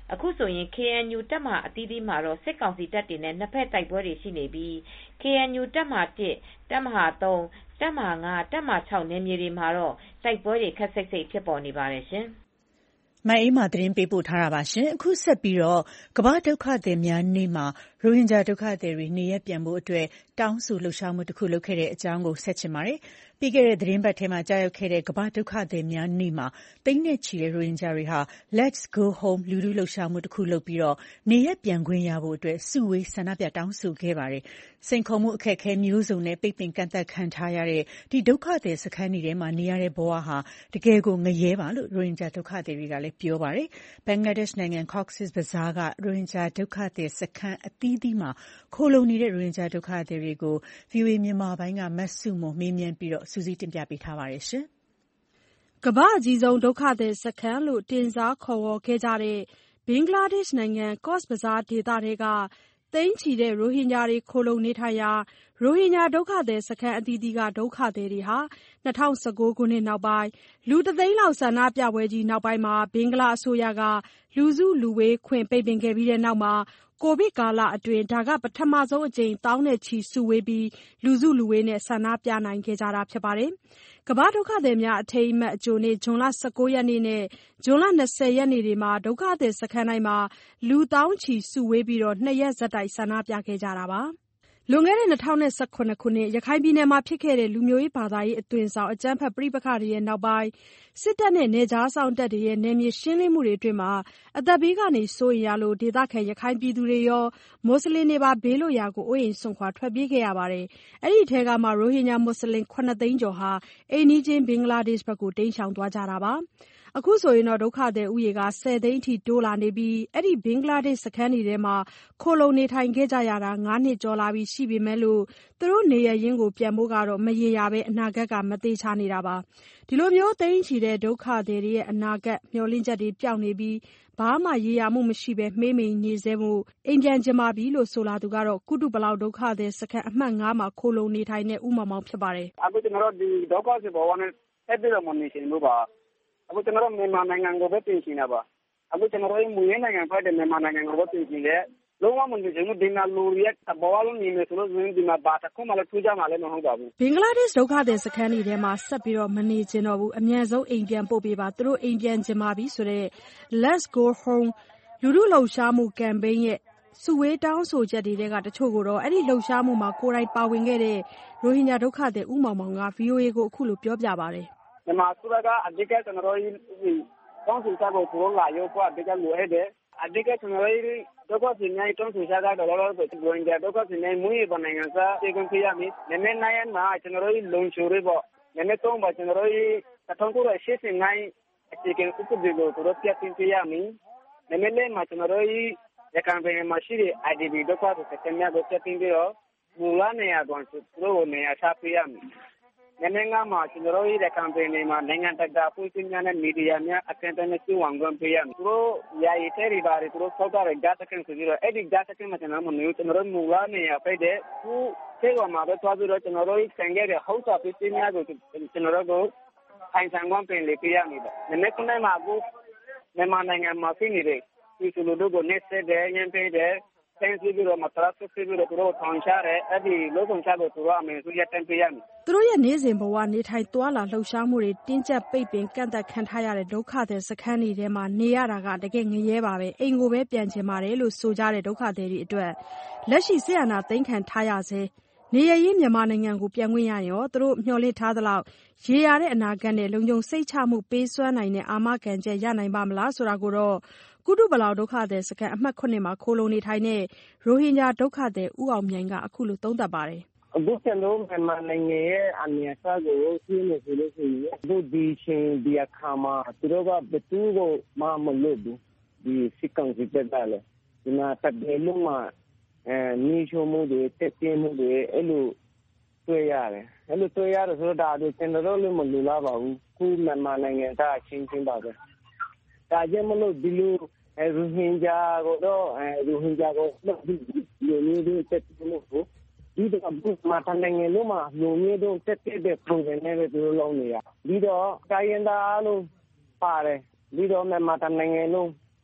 အခုဆိုရင် ကေအန်ယူ တပ်မဟာအသီးသီးမှာတော့စစ်ကောင်စီတပ်တွေနဲ့နှစ်ဖက်တိုက်ပွဲတွေရှိနေပြီး ကေအန်ယူ တပ်မဟာတစ် တပ်မဟာသုံး တပ်မဟာငါး တပ်မဟာခြောက် နယ်မြေတွေမှာတော့တိုက်ပွဲတွေခပ်စိပ်စိပ်ဖြစ်ပေါ်နေပါတယ်ရှင်။မအေးမာသတင်းပေးပို့ထားတာပါရှင်အခုဆက်ပြီးတော့ကမ္ဘာဒုက္ခသည်များနေ့မှာရိုဟင်ဂျာဒုက္ခသည်တွေနေရပ်ပြန်ဖို့အတွက်တောင်းဆိုလှုပ်ရှားမှုတစ်ခုလုပ်ခဲ့တဲ့အကြောင်းကိုဆက်ချင်ပါတယ်ပြီးခဲ့တဲ့သတင်းပတ်ထဲမှာကြာရောက်ခဲ့တဲ့ကမ္ဘာဒုက္ခသည်များနေ့မှာတိမ့်နဲ့ချီတဲ့ရိုဟင်ဂျာတွေဟာ Let's Go Home လူထုလှုပ်ရှားမှုတစ်ခုလုပ်ပြီးတော့နေရပ်ပြန်ခွင့်ရဖို့အတွက်စုဝေးဆန္ဒပြတောင်းဆိုခဲ့ပါတယ်စိန်ခေါ်မှုအခက်အခဲမျိုးစုံနဲ့ပိတ်ပင်ကန့်သတ်ခံထားရတဲ့ဒီဒုက္ခသည်စခန်းတွေထဲမှာနေရတဲ့ဘဝဟာတကယ်ကိုငရဲပါလို့ရိုဟင်ဂျာဒုက္ခသည်တွေကလည်းပြောပါတယ်ဘင်္ဂလားဒေ့ရှ်နိုင်ငံ Cox's Bazar ကရိုဟင်ဂျာဒုက္ခသည်စခန်းအသီးသီးမှာခိုလုံနေတဲ့ရိုဟင်ဂျာဒုက္ခသည်တွေကို ဗွီအိုအေမြန်မာပိုင်းကမဆုမွန်မေးမြန်းပြီးတော့စူးစီးတင်ပြပေးထားပါတယ်ရှင်ကမ္ဘာအကြီးဆုံးဒုက္ခသည်စခန်းလို့တင်စားခေါ်ဝေါ်ခဲ့ကြတဲ့ဘင်္ဂလားဒေ့ရှ်နိုင်ငံ Cox's Bazar ဒေသထဲကသိန်းချီတဲ့ရိုဟင်ဂျာတွေခိုလုံနေထိုင်ရာရိုဟင်ဂျာဒုက္ခသည်စခန်းအသီးသီးကဒုက္ခသည်တွေဟာ၂၀၁၉ခုနှစ်နောက်ပိုင်းလူတစ်သိန်းလောက်ဆန္ဒပြပွဲကြီးနောက်ပိုင်းမှာဘင်္ဂလားအစိုးရကလူစုလူဝေးခွင့်ပိတ်ပင်ခဲ့ပြီးတဲ့နောက်မှာကိုဗစ်ကာလအတွင်းဒါကပထမဆုံးအကြိမ်သောင်းနဲ့ချီစုဝေးပြီးလူစုလူဝေးနဲ့ဆန္ဒပြနိုင်ခဲ့ကြတာဖြစ်ပါတယ်ကမ္ဘာဒုက္ခသည်များအထိမ်းအမှတ်အကြိုနေ့ဇွန်လ၁၉ရက်နေ့နဲ့ဇွန်လ၂၀ရက်နေ့တွေမှာဒုက္ခသည်စခန်းတိုင်းမှာလူသောင်းချီစုဝေးပြီးတော့နှစ်ရက်ဆက်တိုက်ဆန္ဒပြခဲ့ကြတာပါလွန်ခဲ့တဲ့၂၀၁၇ခုနှစ်ရခိုင်ပြည်နယ်မှာဖြစ်ခဲ့တဲ့လူမျိုးရေးဘာသာရေးအသွင်ဆောင်အကြမ်းဖက်ပဋိပက္ခတွေရဲ့နောက်ပိုင်းစစ်တပ်နဲ့နယ်ခြားစောင့်တပ်တွေရဲ့နယ်မြေရှင်းလင်းမှုတွေအတွင်းမှာအသက်ဘေးကနေစိုးရိမ်ရလို့ဒေသခံရခိုင်ပြည်သူတွေရောမွတ်စလင်တွေပါဘေးလွတ်ရာကိုအိုးအိမ်စွန့်ခွာထွက်ပြေးခဲ့ရပါတယ်။အဲဒီထဲကမှရိုဟင်ဂျာမွတ်စလင်ခုနှစ်သိန်းကျော်ဟာအိမ်နီးချင်းဘင်္ဂလားဒေ့ရှ်ဘက်ကိုတိမ်းရှောင်သွားကြတာပါ။အခုဆိုရင်တော့ဒုက္ခသည်ဦးရေကဆယ်သိန်းအထိတိုးလာနေပြီးအဲ့ဒီဘင်္ဂလားဒေ့ရှ်စခန်းတွေထဲမှာခိုလုံနေထိုင်ခဲ့ကြရတာငါးနှစ်ကျော်လာပြီးရှိပေမဲ့လို့သူတို့နေရရင်းကိုပြန်ဖို့ကတော့မရေရာပဲအနာဂတ်ကမသေးချာနေတာပါဒီလိုမျိုးသိန်းချီတဲ့ဒုက္ခသည်တွေရဲ့အနာဂတ်မျှော်လင့်ချက်တွေပျောက်နေပြီးဘာမှရေရာမှုမရှိပဲမှေးမိန်နေစေမှုအိမ်ပြန်ချင်ပါပြီလို့ဆိုလာသူကတော့ကုတုပလောက်ဒုက္ခသည်စခန်းအမှတ်ငါးမှာခိုလုံနေထိုင်တဲ့ဦးမောင်မောင်ဖြစ်ပါတယ်အခုကျွန်တော်တို့ဒီဒုက္ခသည်ဘဝနဲ့တက်ပြီးတော့မနေချင်ဘူးပါအခုကျွန်တော်တို့မြန်မာနိုင်ငံကိုပဲပြင်နေတာပါအခုကျွန်တော်တို့မူရင်းနိုင်ငံဖိုက်တဲ့မြန်မာနိုင်ငံကိုပဲပြင်နေတယ်လုံးဝမနေချင်ဘူးဒီမှာလူရဲ့ဘဝလုံးနေမယ်ဆိုလို့ဒီမှာဘာတစ်ခုမှလည်းထူးခြားမှလည်းမဟုတ်ပါဘူးဘင်္ဂလားဒေ့ရှ်ဒုက္ခသည်စခန်းတွေထဲမှာဆက်ပြီးတော့မနေချင်တော့ဘူးအမြန်ဆုံးအိမ်ပြန်ပို့ပေးပါသူတို့အိမ်ပြန်ချင်ပါပြီဆိုတော့ Let's Go Home လူထုလှုပ်ရှားမှုကမ်ပိန်းရဲ့စုဝေးတောင်းဆိုချက်တွေကတချို့ကိုတော့အဲ့ဒီလှုပ်ရှားမှုမှာကိုယ်တိုင်ပါဝင်ခဲ့တဲ့ရိုဟင်ဂျာဒုက္ခသည်ဦးမောင်မောင်က ဗီအိုအေ ကိုအခုလိုပြောပြပါတယ်မြန်မာအစိုးရကအဓိကကျွန်တော်တို့တောင်းဆိုချက်ကိုပို့လာရုပ်ကအဓိကလိုအပ်တယ်အဓိကကျွန်တော်တို့ဒုက္ခသည်များတောင်းဆိုချက်ကတော့လောလောဆယ်ရိုဟင်ဂျာဒုက္ခသည်များမွေးရပါနိုင်ငံစားတေကွန်ပြရမယ်နည်းနည်းနိုင်မှာကျွန်တော်တို့လုံခြုံရေးပေါ့နည်းနည်းတော့ပါကျွန်တော်တို့တထုံးကိုရှေ့စင်နိုင်အခြေခံဥပဒေကိုတို့ပြတင်ပြရမယ်နည်းနည်းလေးမှာကျွန်တော်တို့ရခိုင်ပြည်မှာရှိတဲ့ I D P ဒုက္ခသည်စခန်းများကိုပြတင်ပြီးတော့မူလနေရာကွန်သူတို့နေရာချပေးရမယ်နိုင်ငံမှာကျွန်တော်တို့ရဲ့ကမ်ပိန်းတွေမှာနိုင်ငံတကာဖွဲ့စည်းများနဲ့မီဒီယာများအခမ်းအနားနဲ့ပြုဝန်ခွင့်ပေးရမယ်။သူတို့ယာယီတဲ့တွေပါတယ်သူတို့စောက်တာတဲ့ data ကင်းဆိုပြီးတော့အဲ့ဒီ data ကင်းမှာကျွန်တော်တို့မျိုးကျွန်တော်တို့မူလာနေရပဲတဲ့ခုသေဝမှာပဲသွားပြီးတော့ကျွန်တော်တို့ဆန်ခဲ့တဲ့ဟောက်တာဖွဲ့စည်းများကိုကျွန်တော်တို့အိမ်ဆောင်ခွင့်ပေးလေပြရမယ်။ဒီနေ့ကနေ့မှာအခုမြန်မာနိုင်ငံမှာဖြစ်နေတဲ့ဒီလိုတို့ကိုနေဆက်တဲ့ရင်းပေးတဲ့ဆင်းပြီးတော့မတရဆက်ပြီးတော့သူတို့ထောင်ချရဲအဲ့ဒီလောဆောင်ချလို့သူတို့အမေစုရတန်ပေးရမယ်သူတို့ရဲ့နေ့စဉ်ဘဝနေထိုင်သွားလာလှုပ်ရှားမှုတွေတင်းကျပ်ပိတ်ပင်ကန့်သတ်ခံထားရတဲ့ဒုက္ခသည်စခန်းတွေထဲမှာနေရတာကတကယ်ငရဲပါပဲအိမ်ကိုပဲပြန်ချင်ပါတယ်လို့ဆိုကြတဲ့ဒုက္ခသည်တွေအတွက်လက်ရှိဆရာနာသိမ်းခံထားရစေနေရရင်မြန်မာနိုင်ငံကိုပြန်ခွင့်ရရောသူတို့မျှော်လင့်ထားသလောက်ရေရတဲ့အနာဂတ်နဲ့လုံခြုံစိတ်ချမှုပေးစွမ်းနိုင်တဲ့အာမခံချက်ရနိုင်ပါမလားဆိုတာကိုတော့ကုတုပလောက်ဒုက္ခသည်စခန်းအမှတ်ခုနှစ်မှာခိုလုံနေထိုင်တဲ့ရိုဟင်ဂျာဒုက္ခသည်ဦးအောင်မြိုင်ကအခုလိုသုံးသပ်ပါတယ်အခုကျွန်တော်မြန်မာနိုင်ငံရဲ့အနေအထားကိုရှင်းနေဆိုလို့ရှိရင်အခုဒီချင်းဒီအခါမှာသူတို့ကဘယ်သူကိုမှမလုပ်ဘူးဒီစစ်ကောင်စီတပ်ကလည်းဒီမှာတပ်တွေလုံးမှာအဲနေချုံမှုတွေတက်ပြင်းမှုတွေအဲ့လိုတွေ့ရတယ်အဲ့လိုတွေ့ရတယ်ဆိုတော့ဒါကျွန်တော်တို့လည်းမလူလာပါဘူးခုမြန်မာနိုင်ငံသားချင်းချင်းပါပဲဒါကြောင့်မလို့ဒီလိုရိုဟင်ဂျာကိုတော့ရိုဟင်ဂျာကိုဒီလိုမျိုးတွေတက်ပြင်းမှုကိုဒီတော့မှာတန်နိုင်ငံလုံးမှာလူမျိုးတို့တက်တဲ့ program နဲ့ပဲသူတို့လုပ်နေရပြီးတော့တိုင်းရင်းသားလို့ပါတယ်ပြီးတော့မြန်မာတန်နိုင်ငံလုံး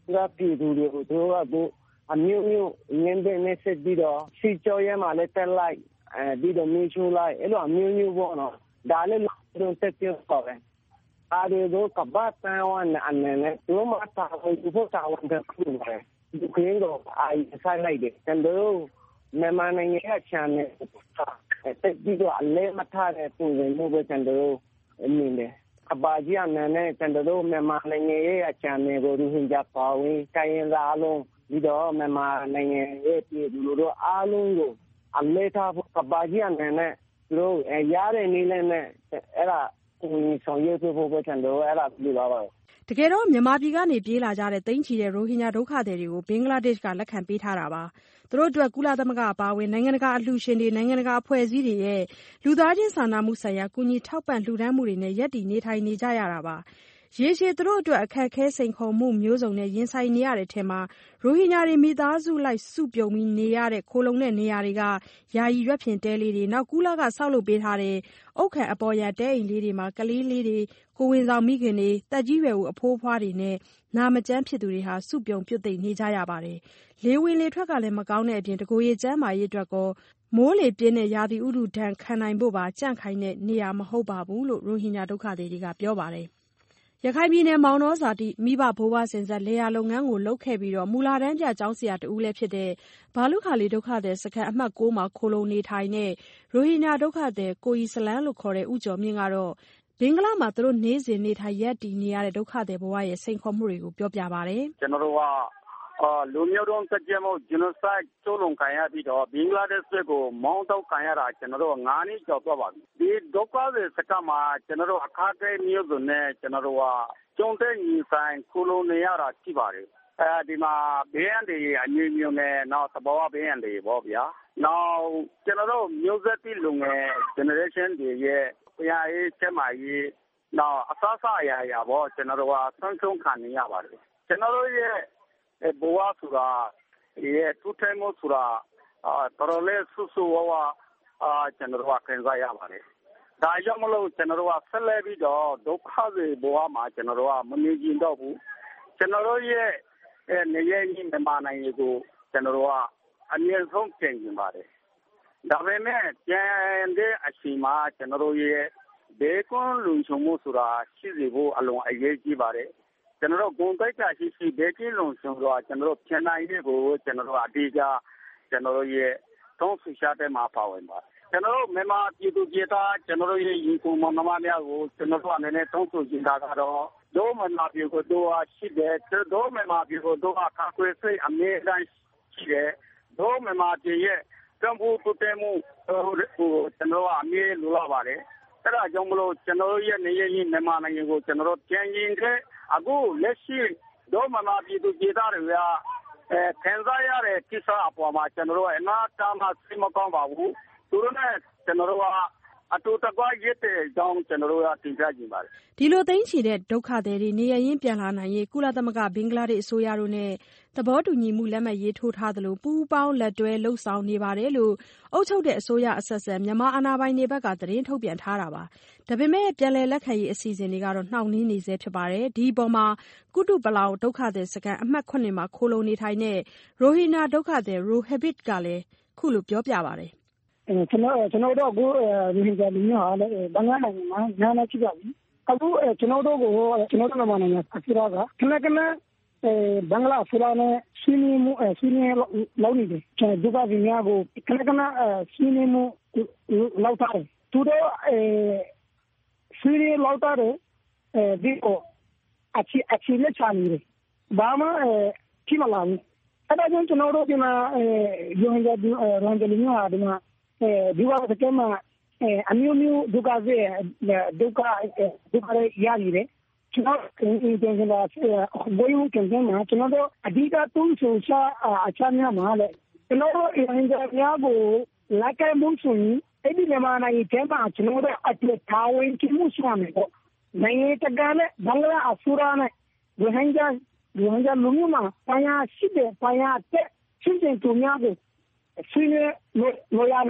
သူကပြည်သူတွေကိုသူတို့ကကိုအမျိုးမျိုးငင်းတဲ့နဲ့ဆက်ပြီးတော့စီကြောရဲမှာလည်းတက်လိုက်အဲပြီးတော့မင်းချိုးလိုက်အဲ့လိုအမျိုးမျိုးပေါ့နော်ဒါလည်းလုံးဆက်ပြောပါပဲအားတွေကိုကပတ်တန်ဝန်အနေနဲ့သူတို့မှတာဝန်သူတို့တာဝန်တဲ့ခုပဲဒီကင်းတော့အိုင်ဆိုင်လိုက်တယ်တန်တော့မြန်မာနိုင်ငံရဲ့ချန်နယ်တက်ပြီးတော့အလဲမထားတဲ့ပုံစံမျိုးပဲတန်တော့အမြင်တယ်အပါကြီးအနေနဲ့တန်တော့မြန်မာနိုင်ငံရဲ့ချန်နယ်ကိုရင်းကြပါဝင်တိုင်းရင်းသားအလုံးပြီးတော့မြန်မာနိုင်ငံရဲ့ပြည်သူတို့အားလုံးကိုအလဲထားဖို့အပါကြီးအနေနဲ့သူတို့ရတဲ့နည်းနဲ့အဲ့ဒါကိုဆောင်ရွက်ဖို့ပဲတန်တော့အဲ့ဒါပြပါပါတကယ်တော့မြန်မာပြည်ကနေပြေးလာကြတဲ့သိန်းချီတဲ့ရိုဟင်ဂျာဒုက္ခသည်တွေကိုဘင်္ဂလားဒေ့ရှ်ကလက်ခံပေးထားတာပါသူတို့အတွက်ကုလသမဂ္ဂအပါအဝင်နိုင်ငံတကာအလှူရှင်တွေနိုင်ငံတကာအဖွဲ့အစည်းတွေရဲ့လူသားချင်းစာနာမှုဆိုင်ရာကူညီထောက်ပံ့လှူဒန်းမှုတွေနဲ့ရပ်တည်နေထိုင်နေကြရတာပါရေရှည်သူတို့အတွက်အခက်အခဲစိန်ခေါ်မှုမျိုးစုံနဲ့ရင်ဆိုင်နေရတဲ့ထဲမှာရိုဟင်ဂျာတွေမိသားစုလိုက်စုပြုံပြီးနေရတဲ့ခိုလုံတဲ့နေရာတွေကယာယီရွက်ဖျင်တဲလေးတွေနောက်ကုလကဆောက်လုပ်ပေးထားတဲ့အုတ်ခံအပေါ်ရတဲအိမ်လေးတွေမှာကလေးလေးတွေကိုဝင်ဆောင်မိခင်တွေတက်ကြီးရွယ်ဦးအဖိုးအဖွားတွေနဲ့နာမကျန်းဖြစ်သူတွေဟာစုပြုံပြုတ်သိမ့်နေကြရပါတယ်လေဝင်လေထွက်ကလည်းမကောင်းတဲ့အပြင်တကိုယ်ရည်ကျန်းမာရေးအတွက်ကောမိုးလေပြင်းတဲ့ရာသီဥတုဒဏ်ခံနိုင်ဖို့ပါကြန့်ခိုင်တဲ့နေရာမဟုတ်ပါဘူးလို့ရိုဟင်ဂျာဒုက္ခသည်တွေကပြောပါတယ်ရခိုင်ပြည်နယ်မောင်နှောဇာတိမိဘဘိုးဘွားစဉ်ဆက်လေယာလုပ်ငန်းကိုလုပ်ခဲ့ပြီးတော့မူလာတန်းပြကျောင်းဆရာတဦးလည်းဖြစ်တဲ့ဘာလုခါလီဒုက္ခသည်စခန်းအမှတ်၉မှာခိုလုံနေထိုင်တဲ့ရိုဟင်ဂျာဒုက္ခသည်ကိုအီစလန်လို့ခေါ်တဲ့ဦးကျော်မြင့်ကတော့ဘင်္ဂလားမှာသူတို့နေစဉ်နေထိုင်ရပ်တည်နေရတဲ့ဒုက္ခသည်ဘဝရဲ့စိန်ခေါ်မှုတွေကိုပြောပြပါတယ်ကျွန်တော်တို့ကလူမျိုးတုံးတက်ကြမှု genocide ကျူးလွန်ခံရပြီးတော့ဘင်္ဂလားဒေ့ရှ်ကိုမောင်းတော့ခံရတာကျွန်တော်တို့ငါးနှစ်ကျော်သွားပါပြီဒီဒုက္ခသည်စခန်းမှာကျွန်တော်တို့အခါခဲမျိုးစုံနဲ့ကျွန်တော်တို့ကကျုံတဲ့ညီဆိုင်ခိုလုံနေရတာရှိပါတယ်အဲဒီမှာဘေးရန်တွေအမျိုးမျိုးနဲ့နောက်သဘောဘေးရန်တွေပေါ့ဗျာနောက်ကျွန်တော်တို့မျိုးဆက်တိလူငယ် generation တွေရဲ့ပြာရေးချက်မရေးနောက်အစအစအရာရာပေါ့ကျွန်တော်တို့ကဆုံးရှုံးခံနေရပါတယ်ကျွန်တော်တို့ရဲ့ဘဝဆိုတာရဲ့ထူးထူးမှုဆိုတာတော်တော်လေးဆူဆူဝဝအာကျွန်တော်တို့ကခံစားရပါတယ်ဒါကြောင့်မလို့ကျွန်တော်တို့ကဆက်လက်ပြီးတော့ဒုက္ခတွေဘဝမှာကျွန်တော်တို့ကမနေကျင်တော့ဘူးကျွန်တော်တို့ရဲ့နေရင်းမြန်မာနိုင်ငံကိုကျွန်တော်တို့ကအမြဲဆုံးပြင်နေပါတယ်ဒါပေမဲ့ကျန်တဲ့အချိန်မှာကျွန်တော်တို့ရဲ့ဘေးကွန်းလုံခြုံမှုဆိုတာရှိစေဖို့အလွန်အရေးကြီးပါတယ်ကျွန်တော်တို့ဂုဏ်သိက္ခာရှိရှိဘေးကင်းလုံခြုံစွာကျွန်တော်တို့ပြန်နိုင်ရေးကိုကျွန်တော်တို့အတိအကျကျွန်တော်တို့ရဲ့သုံးဆရှာတဲ့မှာပါဝင်ပါကျွန်တော်တို့မြန်မာပြည်သူပြည်သားကျွန်တော်တို့ရဲ့ညီကောင်မောင်နှမများကိုကျွန်တော်တို့အနေနဲ့သုံးဆကျင်တာကတော့ဒိုးမြန်မာပြည်ကိုတို့ရှိတယ်ဒိုးမြန်မာပြည်ကိုတို့အခါခွေစိတ်အမြဲတမ်းရှိတယ်ဒိုးမြန်မာပြည်ရဲ့ကံဖို့တုတဲမှုဟိုကျွန်တော်အမြဲလိုလာပါတယ်အဲ့ဒါကြောင့်မလို့ကျွန်တော်ရဲ့နေရင်းမြန်မာနိုင်ငံကိုကျွန်တော်ပြန်ရင်ခဲ့အခုလက်ရှိဒိုးမြန်မာပြည်သူပြည်သားတွေကအဲခံစားရတဲ့ကိစ္စအပေါ်မှာကျွန်တော်တို့အနာတမ်းမှစိတ်မကောင်းပါဘူးသူတို့နဲ့ကျွန်တော်တို့ကအတူတကွရစ်တဲ့ကြောင်းကျွန်တော်တို့ကတင်ပြကြပါတယ်ဒီလိုသိမ်းချီတဲ့ဒုက္ခသည်တွေနေရရင်ပြန်လာနိုင်ရေးကုလသမဂ္ဂဘင်္ဂလားဒေ့ရှ်အစိုးရတို့နဲ့သဘောတူညီမှုလက်မှတ်ရေးထိုးထားသလိုပူးပေါင်းလက်တွဲလှုပ်ဆောင်နေပါတယ်လို့အုပ်ချုပ်တဲ့အစိုးရအဆက်ဆက်မြန်မာအာဏာပိုင်တွေဘက်ကသတင်းထုတ်ပြန်ထားတာပါဒါပေမဲ့ပြန်လည်လက်ခံရေးအစီအစဉ်တွေကတော့နှောင့်နှေးနေဆဲဖြစ်ပါတယ်ဒီအပေါ်မှာကုတုပလောင်ဒုက္ခသည်စခန်းအမှတ်ခုနှစ်မှာခိုလုံနေထိုင်တဲ့ရိုဟင်ဂျာဒုက္ခသည်ရိုဟဘစ်ကလည်းခုလိုပြောပြပါတယ်ကျွန်တော်ကျွန်တော်တို့ကိုရိုဟင်ဂျာလူမျိုးဟာလည်းဘင်္ဂလားနိုင်ငံမှာညာနေဖြစ်ပါပြီအခုကျွန်တော်တို့ကိုကျွန်တော်တို့မြန်မာနိုင်ငံအစိုးရကခဏခဏအဲဘင်္ဂလားအစိုးရနဲ့ရှင်းနေမှုရှင်းနေလောက်နေတယ်ကျွန်တော်တို့ကဒီများကိုခဏခဏရှင်းနေမှုလောက်တာတယ်သူတို့အဲရှင်းနေလောက်တာတယ်အဲဒီကိုအချီအချီလက်ချနေတယ်ဘာမှဖြစ်မလာဘူးအဲ့ဒါကြောင့်ကျွန်တော်တို့ဒီမှာအဲရိုဟင်ဂျာရိုဟင်ဂျာလူမျိုးဟာဒီမှာအဲဒီဝါစကမှာအမျိုးမျိုးဒုက္ခတွေဒုက္ခဒုက္ခတွေရနေတယ်ကျွန်တော်အင်းအင်းတင်လာဘိုးရုံကကျန်မှာကျွန်တော်တို့အဓိကသုံးဆိုချာအချမ်းများမှာလေကျွန်တော်တို့အင်ဂျင်နီယာကိုလိုက်ကမှုဆိုရင်အဲ့ဒီမြန်မာနိုင်ငံကျမ်းမှာကျွန်တော်တို့အပြည့်ထားဝင်ချမှုရှိမယ်ပေါ့နိုင်ငံတကာနဲ့ဘင်္ဂလားအစိုးရနဲ့ရိုဟင်ဂျာရိုဟင်ဂျာလူမျိုးမှာပိုင်းရှိတဲ့ပိုင်းတဲ့ချင်းချင်းတူများကိုဆွေးနွေးလို့ရမယ်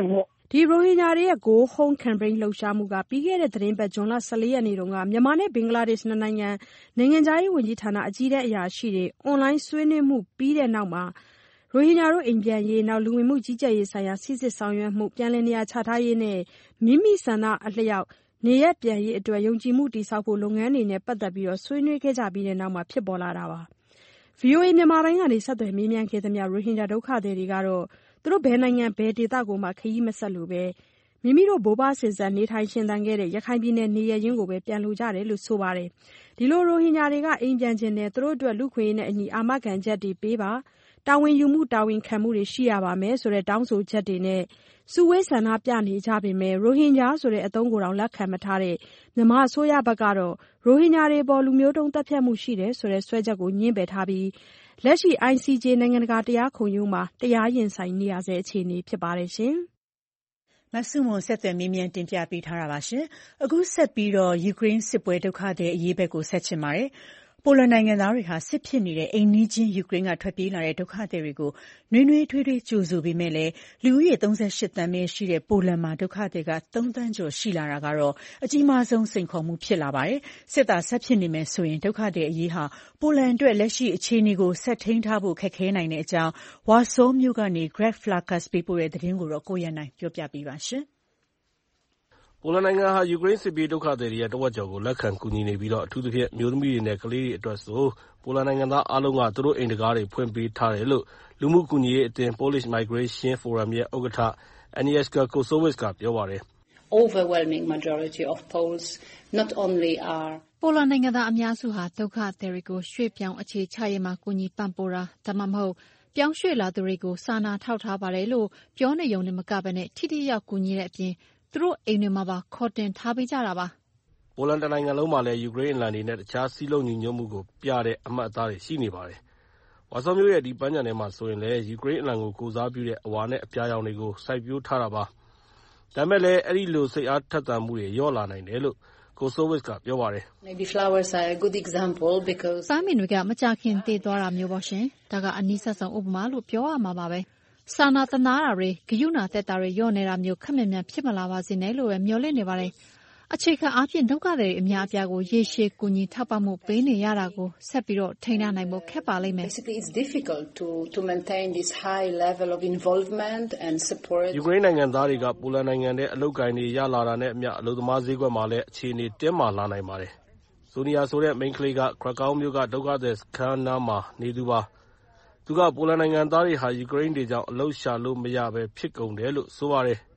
ဒီရိုဟင်ဂျာတွေရဲ့ Go Home Campaign လှုပ်ရှားမှုကပြီးခဲ့တဲ့သီတင်းပတ်ဇွန်လ၁၄ရက်နေ့တုန်းကမြန်မာနဲ့ဘင်္ဂလားဒေ့ရှ်နှစ်နိုင်ငံနိုင်ငံခြားရေးဝန်ကြီးဌာနအကြီးတန်းအရာရှိတွေအွန်လိုင်းဆွေးနွေးမှုပြီးတဲ့နောက်မှာရိုဟင်ဂျာတို့အိမ်ပြန်ရေးနောက်လူဝင်မှုကြီးကြပ်ရေးဆိုင်ရာစိစစ်ဆောင်ရွက်မှုပြန်လည်နေရာချထားရေးနဲ့မိမိဆန္ဒအလျောက်နေရပ်ပြန်ရေးအတွက်ယုံကြည်မှုတည်ဆောက်ဖို့လုပ်ငန်းတွေနဲ့ပတ်သက်ပြီးဆွေးနွေးခဲ့ကြပြီးတဲ့နောက်မှာဖြစ်ပေါ်လာတာပါ။ ဗွီအိုအေမြန်မာပိုင်းကနေဆက်သွယ်မေးမြန်းခဲ့သမျှရိုဟင်ဂျာဒုက္ခသည်တွေကတော့သူတို့ဘယ်နိုင်ငံဘယ်ဒေသကိုမှခရီးမဆက်လို့ပဲမိမိတို့ဘိုးဘဆင်ဆက်နေထိုင်ရှင်သန်ခဲ့တဲ့ရခိုင်ပြည်နယ်နေရပ်ရင်းကိုပဲပြန်လိုကြတယ်လို့ဆိုပါတယ်။ဒီလိုရိုဟင်ဂျာတွေကအိမ်ပြန်ချင်တယ်သူတို့အတွက်လူ့ခွင့်ရေးနဲ့အညီအာမခံချက်တွေပေးပါတာဝန်ယူမှုတာဝန်ခံမှုတွေရှိရပါမယ်ဆိုတဲ့တောင်းဆိုချက်တွေနဲ့စုဝေးဆန္ဒပြနေကြပေမဲ့ရိုဟင်ဂျာဆိုတဲ့အသုံးကိုတောင်လက်ခံမထားတဲ့မြန်မာအစိုးရဘက်ကတော့ရိုဟင်ဂျာတွေပေါ်လူမျိုးတုံးတပ်ဖြတ်မှုရှိတယ်ဆိုတဲ့ဆွဲချက်ကိုညှင်းပယ်ထားပြီးလက်ရှိ I C J နိုင်ငံတကာတရားခုံရုံးမှာတရားရင်ဆိုင်နေရဆဲအခြေအနေဖြစ်ပါတယ်ရှင်။မဆုမွန်ဆက်သွယ်မေးမြန်းတင်ပြပေးထားတာပါရှင်။အခုဆက်ပြီးတော့ယူကရိန်းစစ်ပွဲဒုက္ခသည်အရေးဘက်ကိုဆက်ချင်ပါတယ်။ပိုလန်နိုင်ငံသားတွေဟာစစ်ဖြစ်နေတဲ့အိမ်နီးချင်းယူကရိန်းကထွက်ပြေးလာတဲ့ဒုက္ခသည်တွေကိုနှွေးနှွေးထွေးထွေးကြိုဆိုပေမဲ့လည်းလူဦးရေသုံးဆရှစ်သန်းပဲရှိတဲ့ပိုလန်မှာဒုက္ခသည်ကသုံးသန်းကျော်ရှိလာတာကတော့အကြီးမားဆုံးစိန်ခေါ်မှုဖြစ်လာပါတယ်။စစ်သာဆက်ဖြစ်နေမယ်ဆိုရင်ဒုက္ခသည်အရေးဟာပိုလန်အတွက်လက်ရှိအခြေအနေကိုဆက်ထိန်းထားဖို့ခက်ခဲနိုင်တဲ့အကြောင်းဝါဆောမြို့ကနေ Greg Flakas ပေးပို့တဲ့သတင်းကိုတော့ကိုရန်နိုင်ပြောပြပေးပါရှင်။ပိုလန်နိုင်ငံဟာယူကရိန်းစစ်ပြေးဒုက္ခသည်တွေရဲ့တဝက်ကျော်ကိုလက်ခံကူညီနေပြီးအထူးသဖြင့်အမျိုးသမီးတွေနဲ့ကလေးတွေအတွက်ဆိုပိုလန်နိုင်ငံသားအားလုံးကသူတို့အိမ်တံခါးတွေဖွင့်ပေးထားတယ်လို့လူမှုကူညီရေးအသင်း Polish Migration Forum ရဲ့ဥက္ကဋ္ဌ Agnieszka Kosovic ကပြောပါတယ်။ Overwhelming majority of Poles not only are ပိုလန်နိုင်ငံသားအများစုဟာဒုက္ခသည်တွေကိုရွှေ့ပြောင်းအခြေချရေးမှာကူညီပံ့ပိုးတာဒါမှမဟုတ်ပြောင်းရွှေ့လာသူတွေကိုစာနာထောက်ထားပါတယ်လို့ပြောနေုံနဲ့မကဘဲနဲ့ထိထိရောက်ကူညီတဲ့အပြင်သူတို့အိမ်တွေမှာပါခေါ်တင်ထားပေးကြတာပါ။ပိုလန်တနိုင်ငံလုံးမှာလည်းယူကရိန်းအလံတွေနဲ့တခြားစည်းလုံးညီညွတ်မှုကိုပြတဲ့အမှတ်အသားတွေရှိနေပါတယ်။ဝါဆောမြို့ရဲ့ဒီပန်းခြံထဲမှာဆိုရင်လည်းယူကရိန်းအလံကိုကိုယ်စားပြုတဲ့အဝါနဲ့အပြာရောင်တွေကိုစိုက်ပျိုးထားတာပါ။ဒါပေမဲ့လည်းအဲ့ဒီလိုစိတ်အားထက်သန်မှုတွေလျော့လာနိုင်တယ်လို့Kosovic ကပြောပါတယ်။ Maybe flowers are a good example because ပန်းပင်တွေကမကြခင်တည်သွားတာမျိုးပေါ့ရှင်။ဒါကအနည်းဆက်ဆုံးဥပမာလို့ပြောရမှာပါပဲ။စာနာတနာတာတွေဂယုဏသက်တာတွေလျော့နေတာမျိုးခက်မြန်မြန်ဖြစ်မလာပါစေနဲ့လို့ပဲမျှော်လင့်နေပါတယ်။အခြေခံအားဖြင့်ဒုက္ခသည်တွေအများအပြားကိုရေရှည်ကူညီထောက်ပံ့မှုပေးနေရတာကိုဆက်ပြီးတော့ထိန်းထားနိုင်ဖို့ခက်ပါလိမ့်မယ်။ Basically it's difficult to to maintain this high level of involvement and support. ယူကရိန်းနိုင်ငံသားတွေကပိုလန်နိုင်ငံထဲအလုပ်ကိုင်တွေရလာတာနဲ့အမျှအလုပ်သမားဈေးကွက်မှာလည်းအခြေအနေတင်းမာလာနိုင်ပါတယ်။ဆိုနီယာဆိုတဲ့မိန်းကလေးကခရကောင်းမြို့ကဒုက္ခသည်စခန်းနားမှာနေသူပါ။သူကပိုလန်နိုင်ငံသားတွေဟာယူကရိန်းတွေကြောင့်အလုပ်ရှာလို့မရပဲဖြစ်ကုန်တယ်လို့ဆိုပါတယ်။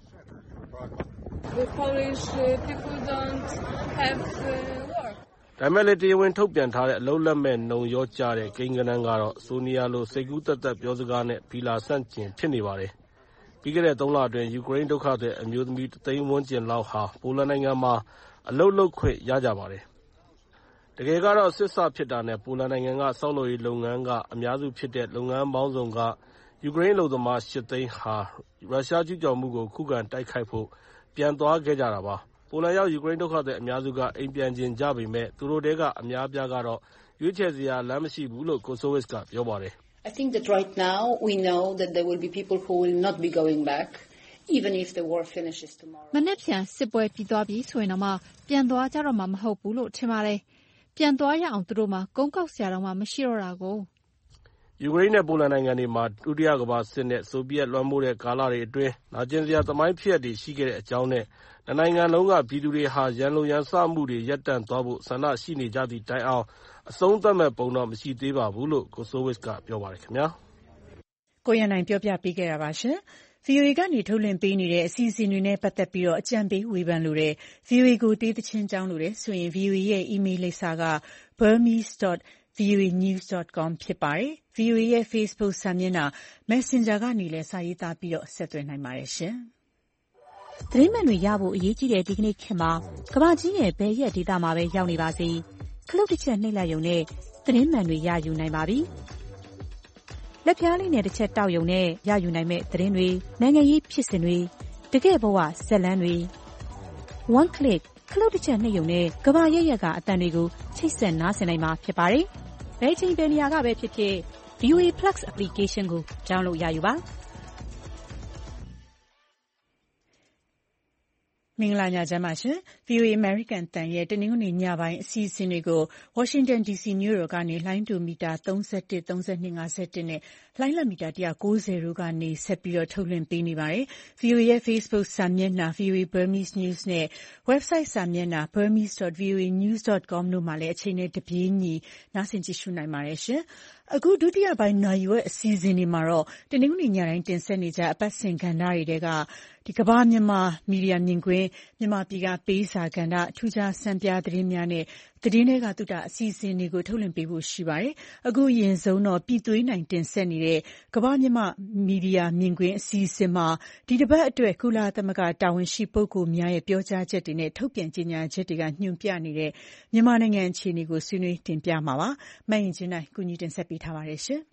The Polish people don't have work. ဒါပေမဲ့လည်းတရားဝင်ထုတ်ပြန်ထားတဲ့အလုပ်လက်မဲ့နှုံရောကြတဲ့ကိန်းဂဏန်းကတော့ဆိုနီယာလိုစိတ်ကူးသက်သက်ပြောစကားနဲ့ဖီလာဆန့်ကျင်ဖြစ်နေပါတယ်။ပြီးခဲ့တဲ့သုံးလအတွင်းယူကရိန်းဒုက္ခသည်အမျိုးသမီးတသိန်းဝန်းကျင်လောက်ဟာပိုလန်နိုင်ငံမှာအလုပ်လုပ်ခွင့်ရကြပါတယ်။တကယ်ကတော့စစ်စဖြစ်တာနဲ့ပိုလန်နိုင်ငံကဆောက်လုပ်ရေးလုပ်ငန်းကအများစုဖြစ်တဲ့လုပ်ငန်းပေါင်းစုံကယူကရိန်းအလုပ်သမားရှစ်သိန်းဟာရုရှားကျူးကျော်မှုကိုခုခံတိုက်ခိုက်ဖို့ပြန်သွားခဲ့ကြတာပါ။ပိုလန်ရောက်ယူကရိန်းဒုက္ခသည်အများစုကအိမ်ပြန်ချင်ကြပေမဲ့သူတို့ထဲကအများအပြားကတော့ရွေးချယ်စရာလမ်းမရှိဘူးလို့ Kosovic ကပြောပါတယ်။ I think that right now we know that there will be people who will not be going back even if the war finishes tomorrow. မနေ့ပြန်စစ်ပွဲပြီးသွားပြီဆိုရင်တော့မှပြန်သွားကြတော့မှမဟုတ်ဘူးလို့ထင်ပါတယ်။ပြန်သွားရအောင်သူတို့မှာကုန်းကောက်စရာတော့မှမရှိတော့တာကိုယူကရိန်းနဲ့ပိုလန်နိုင်ငံတွေမှာဒုတိယကမ္ဘာစစ်နဲ့ဆိုဗီယက်လွှမ်းမိုးတဲ့ကာလတွေအတွင်းနာကျင်စရာသမိုင်းဖြစ်ရပ်တွေရှိခဲ့တဲ့အကြောင်းနဲ့နှစ်နိုင်ငံလုံးကပြည်သူတွေဟာရန်လိုရန်စမှုတွေရပ်တန့်သွားဖို့ဆန္ဒရှိနေကြသည့်တိုင်အောင်အဆုံးသတ်မဲ့ပုံတော့မရှိသေးပါဘူးလို့ Kosovic ကပြောပါတယ်ခင်ဗျာ။ကိုရန်နိုင်ပြောပြပေးခဲ့တာပါရှင်။ ဗွီအိုအေကနေထုတ်လွှင့်ပေးနေတဲ့အစီအစဉ်တွေနဲ့ပတ်သက်ပြီးအကြံပေးဝေဖန်လိုတဲ့ ဗွီအိုအေကိုတေးသချင်းကြောင်းလိုတဲ့ဆိုရင် ဗွီအိုအေရဲ့အီးမေးလ်လိပ်စာက burmese dot voa news dot com ဖြစ်ပါတယ်။ ဗွီအိုအေရဲ့ Facebook စာမျက်နှာ Messenger ကနေလည်းစာရေးသားပြီးဆက်သွယ်နိုင်ပါတယ်ရှင်။သတင်းမှန်တွေရဖို့အရေးကြီးတဲ့ဒီကနေ့ခေတ်မှာကမ္ဘာကြီးရဲ့ဘယ်ရက်ဒေသမှာပဲရောက်နေပါစေခလုတ်တစ်ချက်နှိပ်လိုက်ရုံနဲ့သတင်းမှန်တွေရယူနိုင်ပါပြီ။လက်ဖြားလေးနဲ့တစ်ချက်တောက်ရုံနဲ့ရယူနိုင်မဲ့သတင်းတွေနိုင်ငံရေးဖြစ်စဉ်တွေတကယ့်ဘဝဇာတ်လမ်းတွေ one click ခလုတ်တစ်ချက်နှိပ်ရုံနဲ့ကမ္ဘာရဲ့ရက်ကအတန်တွေကိုချိတ်ဆက်နားဆင်နိုင်မှာဖြစ်ပါတယ်။ဘယ်ချိန်ဘယ်နေရာကပဲဖြစ်ဖြစ် ဗီအိုအေ Plus application ကို download ရယူပါ။မင်္ဂလာညချမ်းပါရှင်။ ဗွီအိုအေ American အသံရဲ့တနင်္ဂနွေညပိုင်းအစီအစဉ်တွေကို Washington ဒီ စီ မြို့တော်ကနေလှိုင်းတူမီတာသုံး၁၁ သုံး၂ ၅၁ နဲ့လှိုင်းလတ်မီတာ၁၉၀တို့ကနေဆက်ပြီးထုတ်လွှင့်ပေးနေပါတယ်။ ဗွီအိုအေရဲ့ Facebook စာမျက်နှာ ဗွီအိုအေ Burmese News နဲ့ Website စာမျက်နှာ burmese dot v o a news dot com တို့မှာလည်းအချိန်နဲ့တပြေးညီနားဆင်ကြည့်ရှုနိုင်ပါတယ်ရှင်။အခုဒုတိယပိုင်းနာရီဝက်အစီအစဉ်တွေမှာတော့တနင်္ဂနွေညတိုင်းတင်ဆက်နေကြအပတ်စဉ်ကဏ္ဍတွေထဲကဒီကမ္ဘာမြန်မာမီဒီယာမြင်ကွင်းမြန်မာပြည်ကပေးစာကဏ္ဍထူးခြားစံပြသတင်းများနဲ့သတင်းတွေကသုတအစီအစဉ်တွေကိုထုတ်လွှင့်ပေးဖို့ရှိပါတယ်။အခုအရင်ဆုံးတော့ပြည်သွေးနိုင်တင်ဆက်နေတဲ့ကမ္ဘာမြန်မာမီဒီယာမြင်ကွင်းအစီအစဉ်မှာဒီတစ်ပတ်အတွက်ကုလသမဂ္ဂတာဝန်ရှိပုဂ္ဂိုလ်များရဲ့ပြောကြားချက်တွေနဲ့ထုတ်ပြန်ကြေညာချက်တွေကညွှန်ပြနေတဲ့မြန်မာနိုင်ငံအခြေအနေကိုဆွေးနွေးတင်ပြမှာပါ။မအင်ကြင်းနိုင်ကူညီတင်ဆက်ပေးထားပါတယ်ရှင်။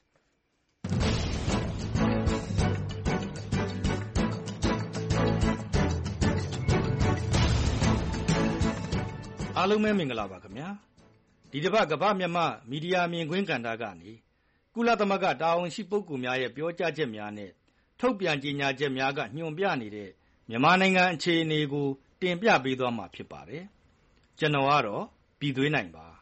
အားလုံးပဲမင်္ဂလာပါခင်ဗျာဒီတစ်ပတ်ကမ္ဘာမြန်မာမီဒီယာမြင်ကွင်းကဏ္ဍကနေကုလသမဂ္ဂတာဝန်ရှိပုဂ္ဂိုလ်များရဲ့ပြောကြားချက်များနဲ့ထုတ်ပြန်ကြေညာချက်များကညွှန်ပြနေတဲ့မြန်မာနိုင်ငံအခြေအနေကိုတင်ပြပေးသွားမှာဖြစ်ပါတယ်ကျွန်တော်ကတော့ပြည်သွေးနိုင်ပါ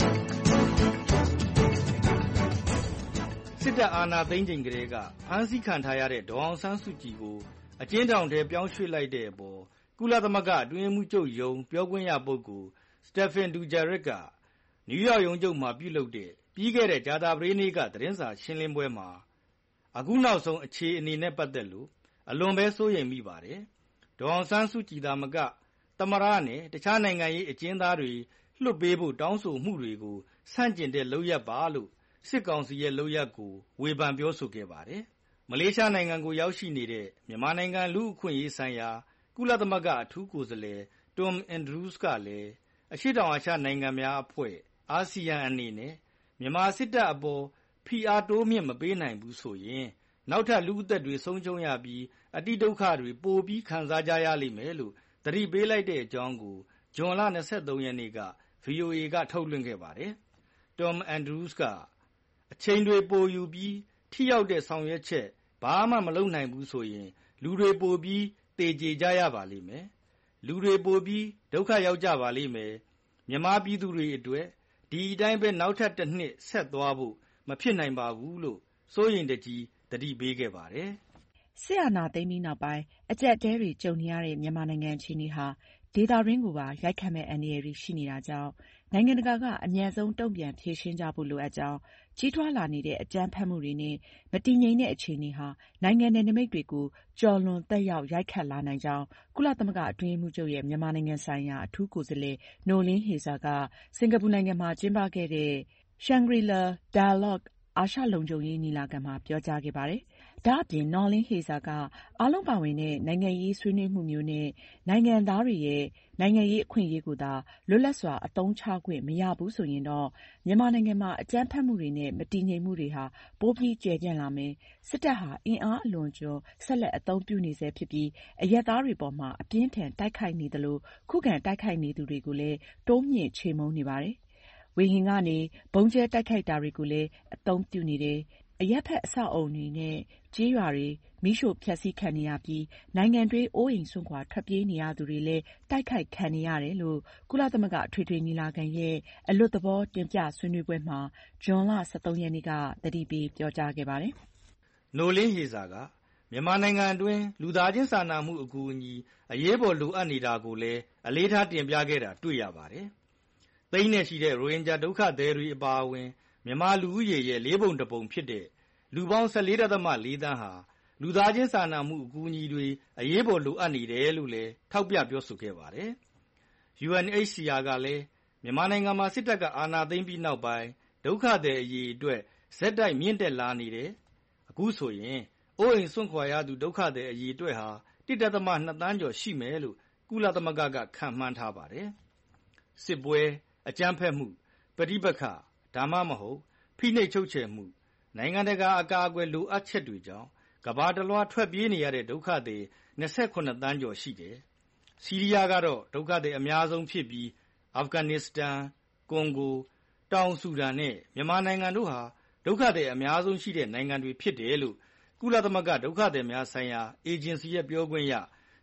စစ်တပ်အာဏာသိမ်းချိန်ကလေးကဖမ်းဆီးခံထားရတဲ့ဒေါ်အောင်ဆန်းစုကြည်ကိုအကျဉ်းထောင်ထဲပြောင်းရွှေ့လိုက်တဲ့အပေါ်ကုလသမဂ္ဂအတွင်းမှုချုပ်ယုံပြောခွင့်ရပုဂ္ဂိုလ်စတက်ဖင်ဒူဂျာရစ်ကနယူးယောက်ရုံးချုပ်မှာပြုလုပ်တဲ့ပြီးခဲ့တဲ့ဂျာတာပတေးနေ့ကသတင်းစာရှင်းလင်းပွဲမှာအခုနောက်ဆုံးအခြေအနေနဲ့ပတ်သက်လို့အလွန်ပဲစိုးရိမ်မိပါတယ်။ဒေါ်အောင်ဆန်းစုကြည်သာမကသမရနဲ့တခြားနိုင်ငံရေးအကျဉ်းသားတွေလွှတ်ပေးဖို့တောင်းဆိုမှုတွေကိုဆန့်ကျင်တဲ့လုပ်ရပ်ပါလို့စစ်ကောင်စီရဲ့လုပ်ရပ်ကိုဝေဖန်ပြောဆိုခဲ့ပါတယ်။မလေးရှားနိုင်ငံကိုရောက်ရှိနေတဲ့မြန်မာနိုင်ငံလူ့အခွင့်အရေးဆိုင်ရာကုလသမဂ္ဂအထူးကိုယ်စားလှယ်တွမ်အန်ဒရူးစ်ကလည်းအရှေ့တောင်အာရှနိုင်ငံများအဖွဲ့အာဆီယံအနေနဲ့မြန်မာစစ်တပ်အပေါ်ဖိအားတိုးမြင့်မပေးနိုင်ဘူးဆိုရင်နောက်ထပ်လူ့အသက်တွေဆုံးရှုံးရပြီးအတိဒုက္ခတွေပိုပြီးခံစားကြရလိမ့်မယ်လို့သတိပေးလိုက်တဲ့အကြောင်းကိုဇွန်လ၂၃ရက်နေ့က ဗွီအိုအေ ကထုတ်လွှင့်ခဲ့ပါတယ်။တွမ်အန်ဒရူးစ်ကအချိန်တွေပိုယူပြီးထိရောက်တဲ့ဆောင်ရွက်ချက်ဘာမှမလုပ်နိုင်ဘူးဆိုရင်လူတွေပိုပြီးသေကြေကြရပါလိမ့်မယ်။လူတွေပိုပြီးဒုက္ခရောက်ကြပါလိမ့်မယ်။မြန်မာပြည်သူတွေအတွက်ဒီအတိုင်းပဲနောက်ထပ်တစ်နှစ်ဆက်သွားဖို့မဖြစ်နိုင်ပါဘူးလို့စိုးရိမ်တကြီးသတိပေးခဲ့ပါတယ်။စစ်အာဏာသိမ်းပြီးနောက်ပိုင်းအကျပ်တဲတွေကြုံနေရတဲ့မြန်မာနိုင်ငံအခြေအနေဟာဒေသရင်းကိုပါရိုက်ခတ်မဲ့အန္တရာယ်တွေရှိနေတာကြောင့်နိုင်ငံတကာကအမြန်ဆုံးတုံ့ပြန်ဖြေရှင်းကြဖို့လိုအပ်ကြောင်းကြီးထွားလာနေတဲ့အကြမ်းဖက်မှုတွေနဲ့မတည်ငြိမ်တဲ့အခြေအနေဟာနိုင်ငံနယ်နိမိတ်တွေကိုကျော်လွန်သက်ရောက်ရိုက်ခတ်လာနိုင်ကြောင်းကုလသမဂ္ဂအတွင်းရေးမှူးချုပ်ရဲ့မြန်မာနိုင်ငံဆိုင်ရာအထူးကိုယ်စားလှယ်နိုလင်းဟေဇာကစင်ကာပူနိုင်ငံမှာကျင်းပခဲ့တဲ့ Shangri-La Dialogue အာရှလုံခြုံရေးညီလာခံမှာပြောကြားခဲ့ပါတယ်။ဒါ့အပြင်နော်လင်းဟေဇာကအားလုံးပါဝင်တဲ့နိုင်ငံရေးဆွေးနွေးမှုမျိုးနဲ့နိုင်ငံသားတွေရဲ့နိုင်ငံရေးအခွင့်အရေးကိုသာလွတ်လပ်စွာအသုံးချခွင့်မရဘူးဆိုရင်တော့မြန်မာနိုင်ငံမှာအကြမ်းဖက်မှုတွေနဲ့မတည်ငြိမ်မှုတွေဟာပိုပြီးကျယ်ပြန့်လာမယ်။စစ်တပ်ဟာအင်အားအလွန်ကျော်ဆက်လက်အသုံးပြုနေဆဲဖြစ်ပြီးအရပ်သားတွေပေါ်မှာအပြင်းထန်တိုက်ခိုက်နေသလိုခုခံတိုက်ခိုက်နေသူတွေကိုလည်းတိုးမြင့်ချေမှုန်းနေပါတယ်။ဝေဟင်ကနေဘုံကျဲတိုက်ခိုက်တာတွေကိုလည်းအသုံးပြုနေတယ်။အရပ်ဖက်အဆောက်အအုံတွေနဲ့ကျေးရွာတွေမိရှို့ဖျက်ဆီးခံနေရပြီးနိုင်ငံတွင်းအိုးအိမ်စွန့်ခွာထွက်ပြေးနေရသူတွေလည်းတိုက်ခိုက်ခံနေရတယ်လို့ကုလသမဂ္ဂအထွေထွေညီလာခံရဲ့အလွတ်သဘောတင်ပြဆွေးနွေးပွဲမှာဇွန်လ၁၃ရက်နေ့ကသတိပေးပြောကြားခဲ့ပါတယ်။နိုလင်းဟေဇာကမြန်မာနိုင်ငံအတွင်းလူသားချင်းစာနာမှုအကူအညီအရေးပေါ်လိုအပ်နေတာကိုလည်းအလေးထားတင်ပြခဲ့တာတွေ့ရပါတယ်။သိန်းနဲ့ရှိတဲ့ရိုဟင်ဂျာဒုက္ခသည်တွေအပါအဝင်မြန်မာလူဦးရေရဲ့လေးပုံတစ်ပုံဖြစ်တဲ့လူပေါင်း၁၄.၄ သန်းဟာလူသားချင်းစာနာမှုအကူအညီတွေအရေးပေါ်လိုအပ်နေတယ်လို့လည်းထောက်ပြပြောဆိုခဲ့ပါတယ်။ ယူအန် အိတ်ချ်စီအာ ကလည်းမြန်မာနိုင်ငံမှာစစ်တပ်ကအာဏာသိမ်းပြီးနောက်ပိုင်းဒုက္ခသည်အရေးအတွက်ဆက်တိုက်မြင့်တက်လာနေတယ်။အခုဆိုရင်အိုးအိမ်စွန့်ခွာရသူဒုက္ခသည်အရေးအတွက်ဟာတစ်ဒသမ နှစ်သန်းကျော်ရှိမယ်လို့ကုလသမဂ္ဂကခန့်မှန်းထားပါတယ်။စစ်ပွဲအကြမ်းဖက်မှုပဋိပက္ခဒါမှမဟုတ်ဖိနှိပ်ချုပ်ချယ်မှုနိုင်ငံတကာအကာအကွယ်လိုအပ်ချက်တွေကြောင့်ကမ္ဘာတလွှားထွက်ပြေးနေရတဲ့ဒုက္ခသည်၂၇သန်းကျော်ရှိတယ်။ဆီးရီးယားကတော့ဒုက္ခသည်အများဆုံးဖြစ်ပြီးအာဖဂန်နစ္စတန်၊ကွန်ဂို၊တောင်ဆူဒန်နဲ့မြန်မာနိုင်ငံတို့ဟာဒုက္ခသည်အများဆုံးရှိတဲ့နိုင်ငံတွေဖြစ်တယ်လို့ကုလသမဂ္ဂဒုက္ခသည်များဆိုင်ရာအေဂျင်စီရဲ့ပြောခွင့်ရ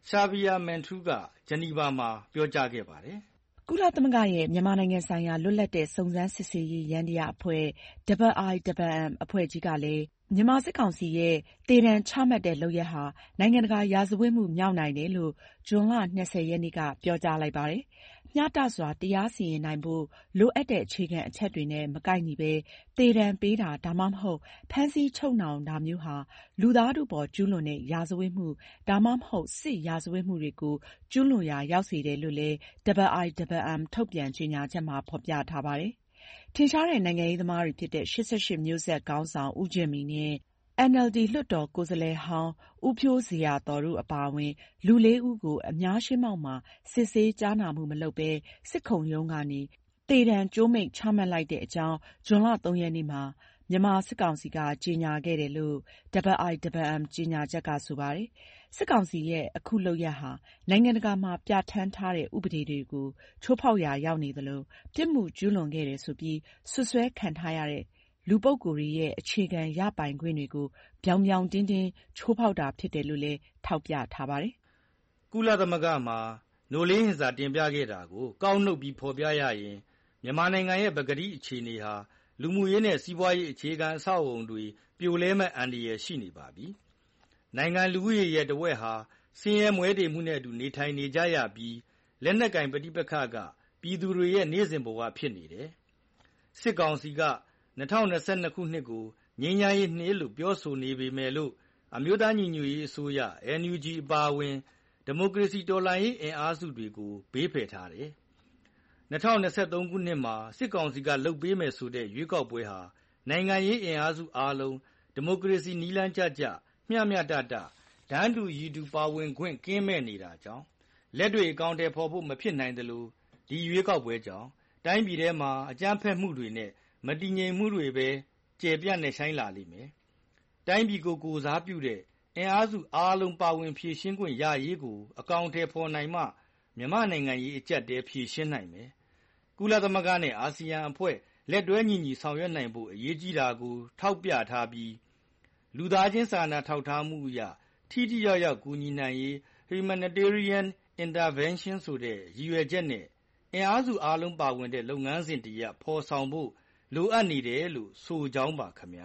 ရှာဗီယာမန်ထရူးကဂျနီဗာမှာပြောကြားခဲ့ပါတယ်။ကုလသမဂ္ဂရဲ့မြန်မာနိုင်ငံဆိုင်ရာလွတ်လပ်တဲ့စုံစမ်းစစ်ဆေးရေးယန္တရားအဖွဲ့ I I M M အဖွဲ့ကြီးကလည်းမြန်မာစစ်ကောင်စီရဲ့သေဒဏ်ချမှတ်တဲ့လုပ်ရပ်ဟာနိုင်ငံတကာရာဇဝတ်မှုမြောက်နိုင်တယ်လို့ဇွန်လ၂၀ရက်နေ့ကပြောကြားလိုက်ပါတယ်။မျှတစွာတရားစီရင်နိုင်ဖို့လိုအပ်တဲ့အခြေခံအချက်တွေနဲ့မကိုက်ညီဘဲသေဒဏ်ပေးတာဒါမှမဟုတ်ဖမ်းဆီးချုပ်နှောင်တာမျိုးဟာလူသားထုပေါ်ကျူးလွန်တဲ့ရာဇဝတ်မှုဒါမှမဟုတ်စစ်ရာဇဝတ်မှုတွေကိုကျူးလွန်ရာရောက်စေတယ်လို့လည်း I I M M ထုတ်ပြန်ကြေညာချက်မှာဖော်ပြထားပါတယ်။ထင်ရှားတဲ့နိုင်ငံရေးသမားတွေဖြစ်တဲ့ ရှစ်ဆယ့်ရှစ်မျိုးဆက်ခေါင်းဆောင်ဦးဂျင်မီနဲ့ အန်အယ်လ်ဒီ လွှတ်တော်ကိုယ်စားလှယ်ဟောင်းဦးဖြိုးဇေယျာသော်တို့အပါအဝင်လူလေးဦးကိုအများရှေ့မှောက်မှာစစ်ဆေးကြားနာမှုမလုပ်ဘဲစစ်ခုံရုံးကနေသေဒဏ်ကြိုးမိန့်ချမှတ်လိုက်တဲ့အကြောင်းဇွန်လသုံးရက်နေ့မှာမြန်မာစစ်ကောင်စီကကြေညာခဲ့တယ်လို့ I I M M ကြေညာချက်ကဆိုပါတယ်။စစ်ကောင်စီရဲ့အခုလုပ်ရပ်ဟာနိုင်ငံတကာမှာပြဋ္ဌာန်းထားတဲ့ဥပဒေတွေကိုချိုးဖောက်ရာရောက်နေသလိုပြစ်မှုကျူးလွန်ခဲ့တယ်ဆိုပြီးစွပ်စွဲခံထားရတဲ့လူပုဂ္ဂိုလ်တွေရဲ့အခြေခံရပိုင်ခွင့်တွေကိုပြောင်ပြောင်တင်းတင်းချိုးဖောက်တာဖြစ်တယ်လို့လည်းထောက်ပြထားပါတယ်။ကုလသမဂ္ဂမှာနိုလင်းဟင်စာတင်ပြခဲ့တာကိုကောက်နှုတ်ပြီးဖော်ပြရရင်မြန်မာနိုင်ငံရဲ့ပကတိအခြေအနေဟာလူမှုရေးနဲ့စီးပွားရေးအခြေခံအဆောက်အအုံတွေပြိုလဲမဲ့အန္တရာယ်ရှိနေပါပြီ။နိုင်ငံလူဦးရေရဲ့တဝက်ဟာဆင်းရဲမွဲတေမှုနဲ့အတူနေထိုင်နေကြရပြီးလက်နက်ကင်ပဋိပက္ခကပြည်သူတွေရဲ့နေ့စဉ်ဘဝဖြစ်နေတယ်။စစ်ကောင်စီက၂၀၂၂ခုနှစ်ကိုငြိမ်းချမ်းရေးနှစ်လို့ပြောဆိုနေပေမဲ့လို့အမျိုးသားညီညွတ်ရေးအစိုးရ အန်ယူဂျီ အပါအဝင်ဒီမိုကရေစီတော်လှန်ရေးအင်အားစုတွေကိုဘေးဖယ်ထားတယ်။၂၀၂၃ခုနှစ်မှာစစ်ကောင်စီကလုပ်ပေးမယ်ဆိုတဲ့ရွေးကောက်ပွဲဟာနိုင်ငံရေးအင်အားစုအားလုံးဒီမိုကရေစီနည်းလမ်းကျကျမျှမျှတတတန်းတူရည်တူပါဝင်ခွင့်ကင်းမဲ့နေတာကြောင့်လက်တွေ့အကောင့်တွေဖော်ဖို့မဖြစ်နိုင်သလိုဒီရွေးကောက်ပွဲကြောင့်တိုင်းပြည်ထဲမှာအကြမ်းဖက်မှုတွေနဲ့မတည်ငြိမ်မှုတွေပဲကျယ်ပြန့်နေဆိုင်လာလိမ့်မယ်။တိုင်းပြည်ကိုကိုစားပြုတဲ့အင်အားစုအားလုံးပါဝင်ဖြည့်ရှင်းခွင့်ရရေးကိုအကောင့်ထဲဖော်နိုင်မှမြန်မာနိုင်ငံရေးအကျပ်တဲဖြည့်ရှင်းနိုင်မယ်။ကုလသမဂ္ဂနဲ့အာဆီယံအဖွဲ့လက်တွဲညီညီဆောင်ရွက်နိုင်ဖို့အရေးကြီးတာကိုထောက်ပြထားပြီးလူသားချင်းစာနာထောက်ထားမှုအရထိထိရောက်ရောက်ကူညီနိုင်ရေး Humanitarian Intervention ဆိုတဲ့ရည်ရွယ်ချက်နဲ့အင်အားစုအားလုံးပါဝင်တဲ့လုပ်ငန်းစဉ်တရပ်ဖော်ဆောင်ဖို့လိုအပ်နေတယ်လို့ဆိုကြောင်းပါခင်ဗျာ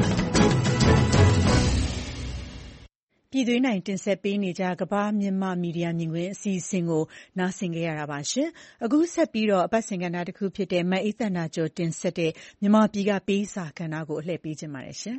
ပြည်သွေးနိုင်တင်ဆက်ပေးနေကြကမ္ဘာမြန်မာမီဒီယာမြင်ကွင်းအစီအစဉ်ကိုနားဆင်ကြရတာပါရှင်အခုဆက်ပြီးတော့အပတ်စဉ်ကဏ္ဍတစ်ခုဖြစ်တဲ့မအေးသန္တာကျော်တင်ဆက်တဲ့မြန်မာပြည်ကပေးစာကဏ္ဍကိုအလှည့်ပေးခြင်းပါတယ်ရှင်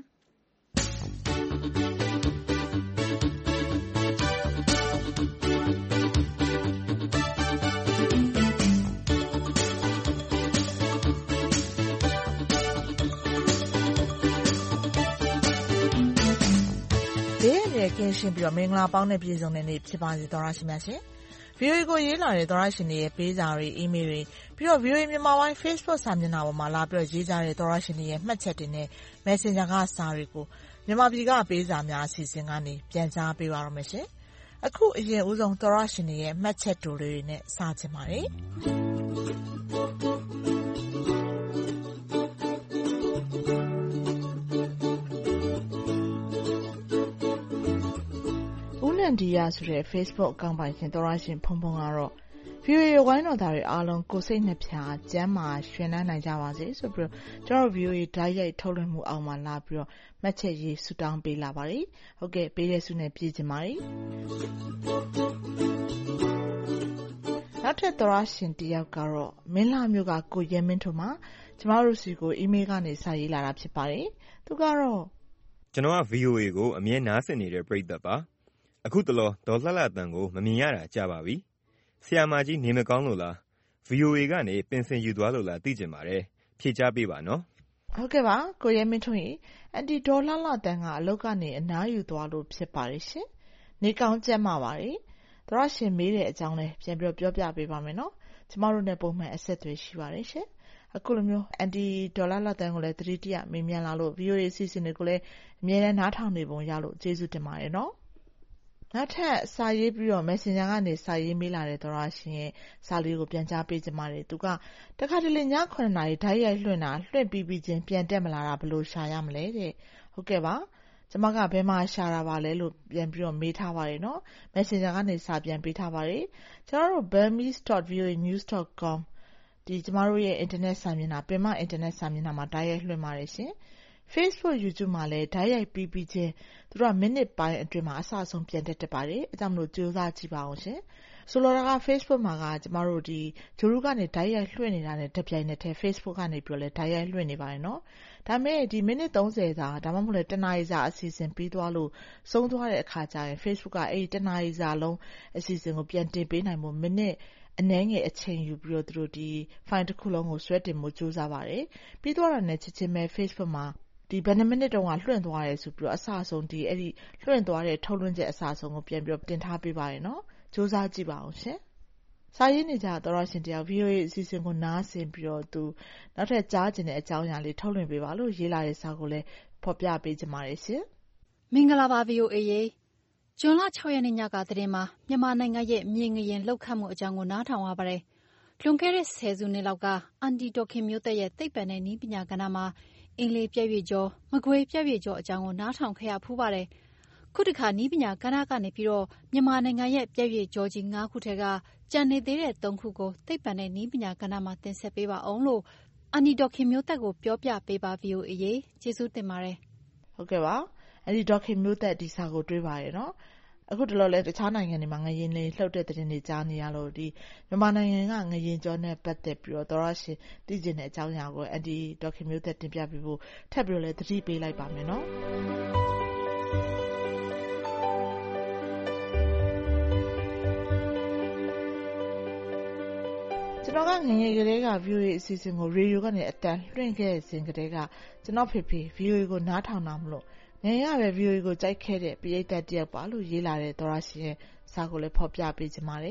ကင်းရှင်းပြီးတော့မင်္ဂလာပေါင်းနဲ့ပြည့်စုံတဲ့နေ့ဖြစ်ပါစေသောရရှိမြတ်ရှင်။ဗီအိုအေကိုရေးလာတဲ့သောရရှင်တွေရဲ့ပေးစာတွေအီးမေးလ်တွေပြီးတော့ ဗီအိုအေမြန်မာပိုင်း Facebook စာမျက်နှာပေါ်မှာလာပြီးတော့ရေးကြတဲ့သောရရှင်တွေရဲ့မှတ်ချက်တွေနဲ့ Messenger ကစာတွေကိုမြန်မာပြည်ကပေးစာများအစီအစဉ်ကနေပြန်ကြားပေးပါရမရှင်။အခုအရင်ဦးဆုံးသောရရှင်တွေရဲ့မှတ်ချက်တွေနဲ့စချင်ပါတယ်။ဒီယာဆိုတဲ့ Facebook အကောင့်ပိုင်ရှင်သောရရှင်ဖုံဖုံကတော့ ဗီအိုအေဝိုင်းတော်သားတွေအားလုံးကိုစိတ်နှပြကျမ်းမာရှင်နှန်းနိုင်ကြပါစေဆိုပြီးတော့ကျွန်တော် ဗီအိုအေဓာတ်ရိုက်ထုတ်လွှင့်မှုအောင်မှာလာပြီးတော့မှတ်ချက်ရေးဆူတောင်းပေးလာပါတယ်။ဟုတ်ကဲ့ပေးတဲ့ဆုနဲ့ပြည့်ချင်ပါတယ်။နောက်ထပ်သောရရှင်တယောက်ကတော့မင်းလာမျိုးကကိုရဲမင်းထွန်းမှာကျမတို့စီကိုအီးမေးလ်ကနေစာရေးလာတာဖြစ်ပါတယ်။သူကတော့ကျွန်တော်က ဗီအိုအေကိုအမြဲနားဆင်နေတဲ့ပရိသတ်ပါအခုတလောဒေါ်လှလှတန်ကိုမမြင်ရတာကြာပါပြီဆရာမကြီးနေမကောင်းလို့လား ဗီအိုအေ ကနေပင်စင်ယူသွားလို့လားသိချင်ပါတယ်ဖြေချပေးပါနော်ဟုတ်ကဲ့ပါကိုရဲမင်းထွန်းကြီးအန်တီဒေါ်လှလှတန်ကအလုပ်ကနေအနားယူသွားလို့ဖြစ်ပါတယ်ရှင်နေကောင်းကျန်းမာပါတယ်သရရှင်မေးတဲ့အကြောင်းလဲပြန်ပြောပြောပြပေးပါမယ်နော်ကျမတို့နဲ့ပုံမှန်အဆက်အသွယ်ရှိပါတယ်ရှင်အခုလိုမျိုးအန်တီဒေါ်လှလှတန်ကိုလည်းတတိတရမေးမြန်းလာလို့ ဗီအိုအေ အစီအစဉ်တွေကိုလည်းအမြဲတမ်းနားထောင်နေပုံရလို့ကျေးဇူးတင်ပါတယ်နော်နောက်ထပ်စာရေးပြီးတော့ Messenger ကနေစာရေးမေးလာတဲ့သောရရှင်ရဲ့စာလေးကိုပြန်ကြားပေးကြပါတယ်သူကတခါတလေညခုနှစ်နာရီဓာတ်ရိုက်လွှင့်တာလွှင့်ပြီးပြီးချင်းပြန်တက်မလာတာဘယ်လိုရှာရမလဲတဲ့ဟုတ်ကဲ့ပါကျမကဘယ်မှာရှာတာပါလဲလို့ပြန်ပြီးတော့မေးထားပါတယ်နော် Messenger ကနေစာပြန်ပေးထားပါတယ်ကျွန်တော်တို့ burmese dot v o a news dot com ဒီကျမတို့ရဲ့ internet စာမျက်နှာပင်မ internet စာမျက်နှာမှာတိုက်ရိုက်လွှင့်ပါတယ်ရှင် Facebook YouTube မှာလည်းတိုက်ရိုက်ပြီးပြီးချင်းသူတို့ကမိနစ်ပိုင်းအတွင်းမှာအစအဆုံးပြန်တက်တက်ပါတယ်အဲကြောင့်မလို့ကြိုးစားကြည့်ပါအောင်ရှင်ဆိုလိုတာက Facebook မှာကကျမတို့ဒီဂျိုရူကနေတိုက်ရိုက်လွှင့်နေတာနဲ့တပြိုင်နက်တည်း Facebook ကနေပြီးတော့လည်းတိုက်ရိုက်လွှင့်နေပါတယ်နော်ဒါပေမဲ့ဒီမိနစ်သုံးဆယ်စာဒါမှမဟုတ်လည်းတစ်နာရီစာအစီအစဉ်ပြီးသွားလို့ဆုံးသွားတဲ့အခါကျရင် Facebook ကအဲ့ဒီတစ်နာရီစာလုံးအစီအစဉ်ကိုပြန်တင်ပေးနိုင်မှုမိနစ်အနည်းငယ်အချိန်ယူပြီးတော့သူတို့ဒီ file တစ်ခုလုံးကိုဆွဲတင်မှုစူးစမ်းပါတယ်ပြီးသွားတာနဲ့ချက်ချင်းပဲ Facebook မှာဒီဘယ်နှမိနစ်တုန်းကလွှင့်သွားရဲဆိုပြီးတော့အစအဆုံးဒီအဲ့ဒီလွှင့်သွားတဲ့ထုတ်လွှင့်ချက်အစအဆုံးကိုပြန်ပြီးတော့တင်ထားပေးပါရနော်စူးစမ်းကြည့်ပါအောင်ရှင်စာရေးနေကြတော့ရရှင်တယောက် V O A အစီအစဉ်ကိုနားဆင်ပြီးတော့သူနောက်ထပ်ကြားကျင်တဲ့အကြောင်းအရာလေးထုတ်လွှင့်ပေးပါလို့ရေးလာတဲ့စာကိုလည်းဖော်ပြပေးကြပါရရှင်မင်္ဂလာပါ V O A ရေဇွန်လ၆ရက်နေ့ညကသတင်းမှာမြန်မာနိုင်ငံရဲ့မြေငရင်လှုပ်ခတ်မှုအကြောင်းကိုနားထောင်ရပါတယ်လွန်ခဲ့တဲ့ဆယ်စုနှစ်လောက်ကအန်တီဒေါခင်မျိုးသက်ရဲ့သိပ္ပံနဲ့နည်းပညာကဏ္ဍမှာအင်္ဂလိပ်ပြည့်ပြည့်ကျော်မကွေးပြည့်ပြည့်ကျော်အကြောင်းကိုနားထောင်ခဲ့ရဖူးပါတယ်ခုတခါနည်းပညာကဏ္ဍကနေပြီးတော့မြန်မာနိုင်ငံရဲ့ပြည့်ပြည့်ကျော်ကြီး၅ခုထဲကကြံနေသေးတဲ့၃ခုကိုသိပ္ပံနဲ့နည်းပညာကဏ္ဍမှာတင်ဆက်ပေးပါအောင်လို့အန်တီဒေါခင်မျိုးသက်ကိုပြောပြပေးပါ V O A ရေကျေးဇူးတင်ပါတယ်ဟုတ်ကဲ့ပါအန်တီဒေါခင်မျိုးသက်ဒီစာကိုတွေးပါရနော်အခုတလောလဲတခြားနိုင်ငံတွေမှာငရင်လေးလှုပ်တဲ့သတင်းတွေကြားနေရလို့ဒီမြန်မာနိုင်ငံကငရင်ကျော်နဲ့ပတ်သက်ပြီးတော့သောရရှင်သိကျင်တဲ့အကြောင်းအရာကိုအန်တီဒေါခင်မျိုးသက်တင်ပြပေးဖို့ထပ်ပြီးတော့လည်းသတိပေးလိုက်ပါမယ်နော်ကျွန်တော်ကငငယ်ကလေးက V O A အစီအစဉ်ကိုရေဒီယိုကနေအတန်လွှင့်ခဲ့စဉ်ကတည်းကကျွန်တော်ဖေဖေ V O A ကိုနားထောင်တာမလို့ငယ်ရပဲ V O A ကိုကြိုက်ခဲ့တဲ့ပရိသတ်တယောက်ပါလို့ရေးလာတဲ့သောရရှင်ရဲ့စာကိုလည်းဖော်ပြပေးချင်ပါတယ်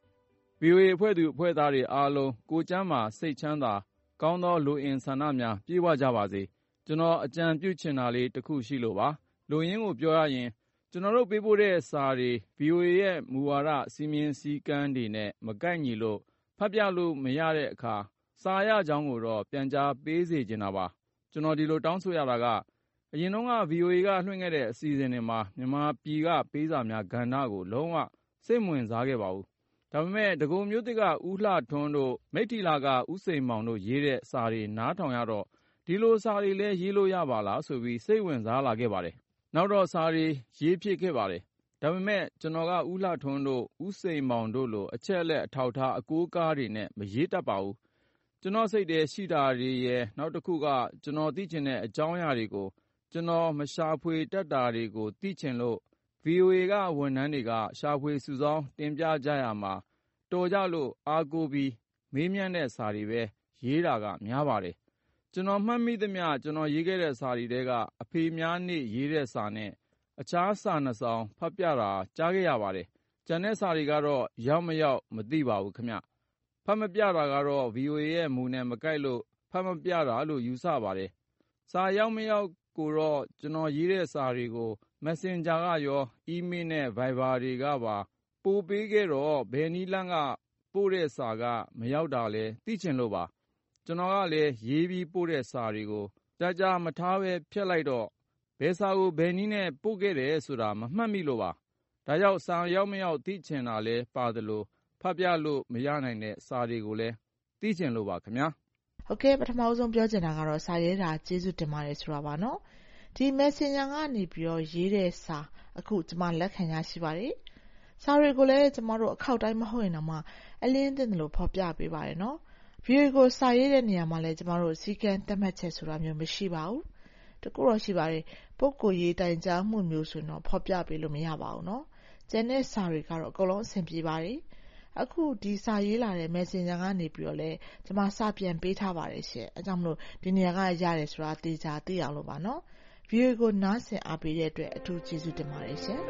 V O A အဖွဲ့သူအဖွဲ့သားတွေအားလုံးကိုကျမ်းမာစိတ်ချမ်းသာကောင်းသောလူအင်ဆန္ဒများပြည့်ဝကြပါစေကျွန်တော်အကြံပြုချင်တာလေးတစ်ခုရှိလို့ပါလူရင်းကိုပြောရရင်ကျွန်တော်တို့ပေးပို့တဲ့စာတွေ V O A ရဲ့မူဝါဒစီမင်းစည်းကမ်းတွေနဲ့မကိုက်ညီလို့ဖတ်ပြလို့မရတဲ့အခါစာရကြောင်းကိုတော့ပြန်ကြားပေးစေချင်တာပါကျွန်တော်ဒီလိုတောင်းဆိုရတာကအရင်တုန်းက V O A ကလွှင့်ခဲ့တဲ့အစီအစဉ်တွေမှာမြန်မာပြည်ကပေးစာများကဏ္ဍကိုလုံးဝစိတ်ဝင်စားခဲ့ပါဘူးဒါပေမဲ့ဒဂုံမျိုးတစ်ကဦးလှထွန်းတို့မိထီလာကဦးစိန်မောင်တို့ရေးတဲ့စာတွေနားထောင်ရတော့ဒီလိုစာတွေလည်းရေးလို့ရပါလားဆိုပြီးစိတ်ဝင်စားလာခဲ့ပါတယ်နောက်တော့စာတွေရေးဖြစ်ခဲ့ပါတယ်ဒါပေမဲ့ကျွန်တော်ကဦးလှထွန်းတို့ဦးစိန်မောင်တို့လိုအချက်လက်အထောက်ထားအကိုးကားတွေနဲ့မရေးတတ်ပါဘူးကျွန်တော်စိတ်ထဲရှိတာတွေရဲ့နောက်တစ်ခုကကျွန်တော်သိချင်တဲ့အကြောင်းအရာတွေကိုကျွန်တော်မရှာဖွေတတ်တာတွေကိုသိချင်လို့ V O A ကဝန်ထမ်းတွေကရှာဖွေစုဆောင်းတင်ပြကြရမှာတော်ကြလို့အားကိုးပြီးမေးမြန်းတဲ့စာတွေပဲရေးတာကများပါတယ်ကျွန်တော်မှတ်မိသမျှကျွန်တော်ရေးခဲ့တဲ့စာတွေတဲကအဖေများနေ့ရေးတဲ့စာနဲ့အခြားစာနှစ်စောင်ဖတ်ပြတာကြားခဲ့ရပါတယ်ကျန်တဲ့စာတွေကတော့ရောက်မရောက်မသိပါဘူးခင်ဗျဖတ်မပြတာကတော့ V O A ရဲ့မူနဲ့မကိုက်လို့ဖတ်မပြတာလို့ယူဆပါတယ်စာရောက်မရောက်ကိုတော့ကျွန်တော်ရေးတဲ့စာတွေကို Messenger ကရော email နဲ့ Viber တွေကပါပို့ပေးခဲ့တော့ဘယ်နည်းလမ်းကပို့တဲ့စာကမရောက်တာလဲသိချင်လို့ပါကျွန်တော်ကလည်းရေးပြီးပို့တဲ့စာတွေကိုကြာကြာမထားပဲဖျက်လိုက်တော့ဘယ်စာကိုဘယ်နည်းနဲ့ပို့ခဲ့တယ်ဆိုတာမမှတ်မိလို့ပါဒါကြောင့်စာရောက်မရောက်သိချင်တာလဲပါတယ်လို့ဖတ်ပြလို့မရနိုင်တဲ့စာတွေကိုလည်းသိချင်လို့ပါခင်ဗျာဟုတ်ကဲ့ပထမဆုံးပြောချင်တာကတော့စာရေးတာကျေးဇူးတင်ပါတယ်ဆိုတာပါနော်ဒီ Messenger ကနေပြီးတော့ရေးတဲ့စာအခုကျွန်မလက်ခံရရှိပါတယ်စာတွေကိုလည်းကျွန်မတို့အခောက်တိုင်းမဟုတ်ရင်တော့မှအလင်းတင်တယ်လို့ဖော်ပြပေးပါတယ်နော် V O A ကိုစာရေးတဲ့နေရာမှာလည်းကျွန်မတို့စီကံသတ်မှတ်ချက်ဆိုတာမျိုးမရှိပါဘူးတကူတော့ရှိပါတယ်ပုဂ္ဂိုလ်ရေးတိုင်ကြားမှုမျိုးဆိုရင်တော့ဖော်ပြပေးလို့မရပါဘူးနော်ကျန်တဲ့စာတွေကတော့အကုန်လုံးအဆင်ပြေပါတယ်အခုဒီစာရေးလာတဲ့ Messenger ကနေပြီးတော့လဲကျွန်မစာပြန်ပေးထားပါတယ်ရှင်အဲကြောင့်မလို့ဒီနေရာကရတယ်ဆိုတာသိကြသိအောင်လို့ပါနော် V O A ကိုနားဆင်အားပေးတဲ့အတွက်အထူးကျေးဇူးတင်ပါတယ်ရှင်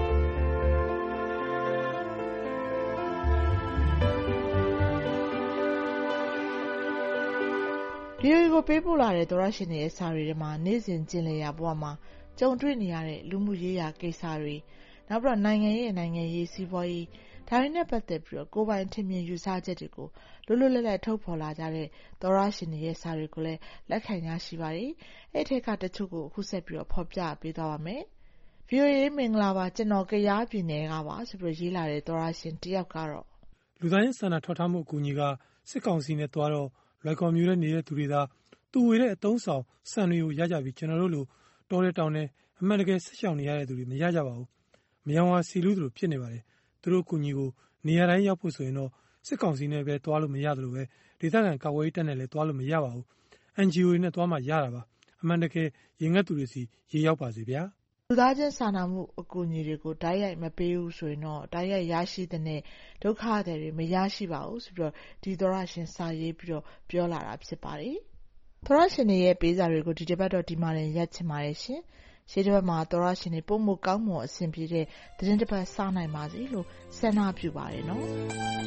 V O A ကိုပေးပို့လာတဲ့သောရရှင်တွေရဲ့စာတွေထဲမှာနေ့စဉ်ကျင့်လည်ရာဘဝမှာကြုံတွေ့နေရတဲ့လူမှုရေးရာကိစ္စတွေနောက်ပြီးတော့နိုင်ငံရဲ့နိုင်ငံရေးစီးပွားရေးဒါတွေနဲ့ပတ်သက်ပြီးကိုယ်ပိုင်ထင်မြင်ယူဆချက်တွေကိုလွတ်လွတ်လပ်လပ်ထုတ်ဖော်လာကြတဲ့သောတရှင်တွေရဲ့စာတွေကိုလည်းလက်ခံရရှိပါတယ်။အဲ့ထက်ကတချို့ကိုအခုဆက်ပြီးဖော်ပြပေးသွားပါမယ်။ ဗွီအိုအေ မင်္ဂလာပါကျွန်တော်ကယားပြည်နယ်ကပါဆိုပြီးရေးလာတဲ့သောတရှင်တယောက်ကတော့လူသားချင်းစာနာထောက်ထားမှုအကူအညီကစစ်ကောင်စီနဲ့တွားတော့လွိုင်ကော်မျိုးနဲ့နေတဲ့သူတွေသာသူဝေတဲ့အတုံးဆောင်စံတွေကိုရကြပြီးကျွန်တော်တို့လိုတောထဲတောင်ထဲအမှန်တကယ်ဆက်ရှောင်နေရတဲ့သူတွေမရကြပါဘူး။မယောင်ဝါစီလူးသူလိုဖြစ်နေပါတယ်။သူတို့အကူအညီကိုနေရာတိုင်းရောက်ဖို့ဆိုရင်တော့စစ်ကောင်စီနဲ့ပဲတွားလို့မရတယ်လို့ပဲဒေသခံကာကွယ်ရေးတပ်နဲ့လည်းတွားလို့မရပါဘူး။ အန်ဂျီအို တွေနဲ့တွားမှရတာပါ။အမှန်တကယ်ရင်ငတ်သူတွေစီရေရောက်ပါစေဗျာ။လူသားချင်းစာနာမှုအကူအညီတွေကိုတိုက်ရိုက်မပေးဘူးဆိုရင်တော့တိုက်ရိုက်ရရှိတဲ့ဒုက္ခတွေတွေမရရှိပါဘူးဆိုပြီးတော့ဒီသောရရှင်စာရေးပြီးတော့ပြောလာတာဖြစ်ပါတယ်။သောရရှင်တွေရဲ့ပေးစာတွေကိုဒီတစ်ပတ်တော့ဒီမှာရင်ရက်ချင်ပါတယ်ရှင်။ရှေ့တစ်ပတ်မှာသောရရှင်တွေပုံမကောင်းမွန်အဆင်ပြေတဲ့သတင်းတစ်ပတ်စနိုင်ပါစေလို့ဆန္ဒပြုပါတယ်နော်။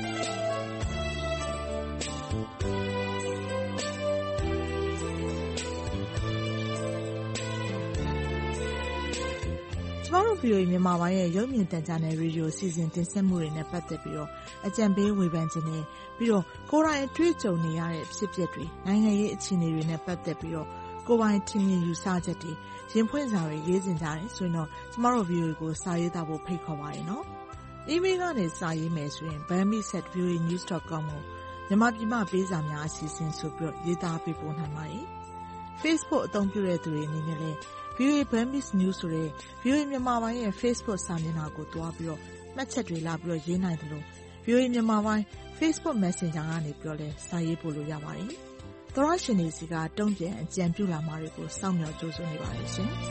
ကျမတို့ ဗွီအိုအေ မြန်မာပိုင်းရဲ့ရုပ်မြင်သံကြားနယ်ရေဒီယိုအစီအစဉ်တင်ဆက်မှုတွေနဲ့ပတ်သက်ပြီးတော့အကြံပေးဝေဖန်ခြင်းနဲ့ပြီးတော့ကိုယ်တိုင်တွေ့ကြုံနေရတဲ့ဖြစ်ပျက်တွေနိုင်ငံရေးအခြေအနေတွေနဲ့ပတ်သက်ပြီးတော့ကိုယ်ပိုင်ထင်မြင်ယူဆချက်တွေရင်ဖွင့်စာတွေရေးစင်ကြတယ်ဆိုရင်တော့ကျမတို့ ဗွီအိုအေ ကိုစာရေးသားဖို့ဖိတ်ခေါ်ပါတယ်နော်။ အီးမေးလ်ကနေစာရေးမယ်ဆိုရင် burmese at v o a news dot com ကိုမြန်မာပြည်မှပေးစာများအစီအစဉ်ဆိုပြီးရေးသားပေးပို့နိုင်ပါတယ်။ Facebook အသုံးပြုတဲ့သူတွေအနေနဲ့လည်း ဗွီအိုအေ Burmese News ဆိုတဲ့ ဗွီအိုအေ မြန်မာပိုင်းရဲ့ Facebook စာမျက်နှာကိုတွားပြီးတော့မှတ်ချက်တွေလာပြီးတော့ရေးနိုင်တယ်လို့ ဗွီအိုအေ မြန်မာပိုင်း Facebook Messenger ကနေပြီးတော့လည်းစာရေးပို့လို့ရပါတယ်။သောရရှင်တွေစီကတုံ့ပြန်အကြံပြုလာမှာတွေကိုစောင့်မျှော်ကြိုးစားနေပါတယ်ရှင်။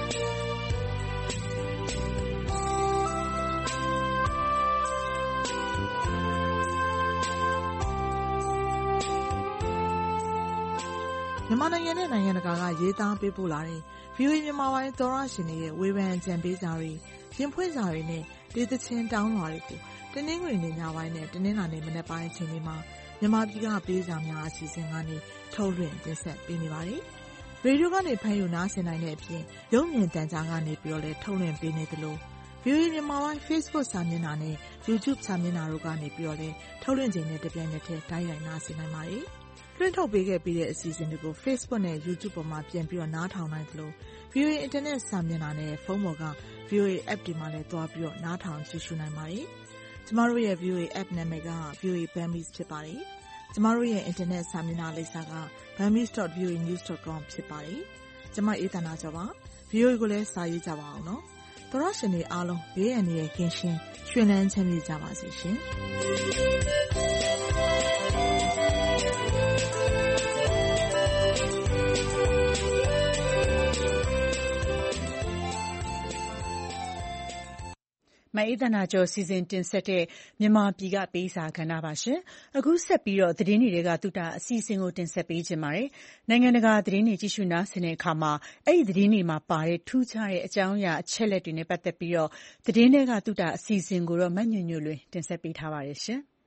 မြန်မာနိုင်ငံနဲ့နိုင်ငံတကာကရေးသားပေးပို့လာတဲ့ ဗွီအိုအေ မြန်မာပိုင်းသောရရှင်တွေရဲ့ဝေဖန်အကြံပေးစာတွေရင်ဖွင့်စာတွေနဲ့ဒေသချင်းတောင်းလွှာတွေကိုတနင်္ဂနွေနေ့ညပိုင်းနဲ့တနင်္လာနေ့မနက်ပိုင်းအချိန်တွေမှာမြန်မာပြည်ကပေးစာများအစီအစဉ်ကနေထုတ်လွှင့်တင်ဆက်ပေးနေပါတယ်။ရေဒီယိုကနေဖမ်းယူနားဆင်နိုင်တဲ့အပြင်ရုပ်မြင်သံကြားကနေပြီးတော့လည်းထုတ်လွှင့်ပေးနေသလို ဗွီအိုအေ မြန်မာပိုင်း Facebook စာမျက်နှာနဲ့ YouTube စာမျက်နှာတို့ကနေပြီးတော့လည်းထုတ်လွှင့်ချိန်နဲ့တပြိုင်နက်တည်းတိုက်ရိုက်နားဆင်နိုင်ပါတယ်။လွှင့်ထုတ်ပေးခဲ့ပြီးတဲ့အစီအစဉ်တွေကို Facebook နဲ့ YouTube ပေါ်မှာပြန်ပြီးတော့နားထောင်နိုင်သလို ဗွီအိုအေ Internet စာမျက်နှာနဲ့ဖုန်းပေါ်က ဗွီအိုအေ App တွေမှာလည်းသွားပြီးတော့နားထောင်ကြည့်ရှုနိုင်ပါတယ်။ကျမတို့ရဲ့ ဗွီအိုအေ App နာမည်က ဗွီအိုအေ Burmese ဖြစ်ပါတယ်။ကျမတို့ရဲ့ Internet စာမျက်နှာလိပ်စာက burmese dot v o a news dot com ဖြစ်ပါတယ်။ကျမအေးသန္တာကျော်ပါ။ ဗွီအိုအေကိုလည်းစာရေးကြပါအောင်နော်။သောရရှင်တွေအားလုံးဘေးအန္တရာယ်ကင်းရှင်းရွှင်လန်းချမ်းမြေ့ကြပါစေရှင်။မအေးသန္တာကျော်စီစဉ်တင်ဆက်တဲ့မြန်မာပြည်ကပေးစာကဏ္ဍပါရှင်။အခုဆက်ပြီးတော့သတင်းတွေကသုတအစီအစဉ်ကိုတင်ဆက်ပေးခြင်းပါတယ်။နိုင်ငံတကာသတင်းတွေကြည့်ရှုနားဆင်တဲ့အခါမှာအဲ့ဒီသတင်းတွေမှာပါတဲ့ထူးခြားတဲ့အကြောင်းအရာအချက်လက်တွေနဲ့ပတ်သက်ပြီးတော့သတင်းတွေကသုတအစီအစဉ်ကိုတော့မညွန့်ညွန့်လွင်တင်ဆက်ပေးထားပါတယ်ရှင်။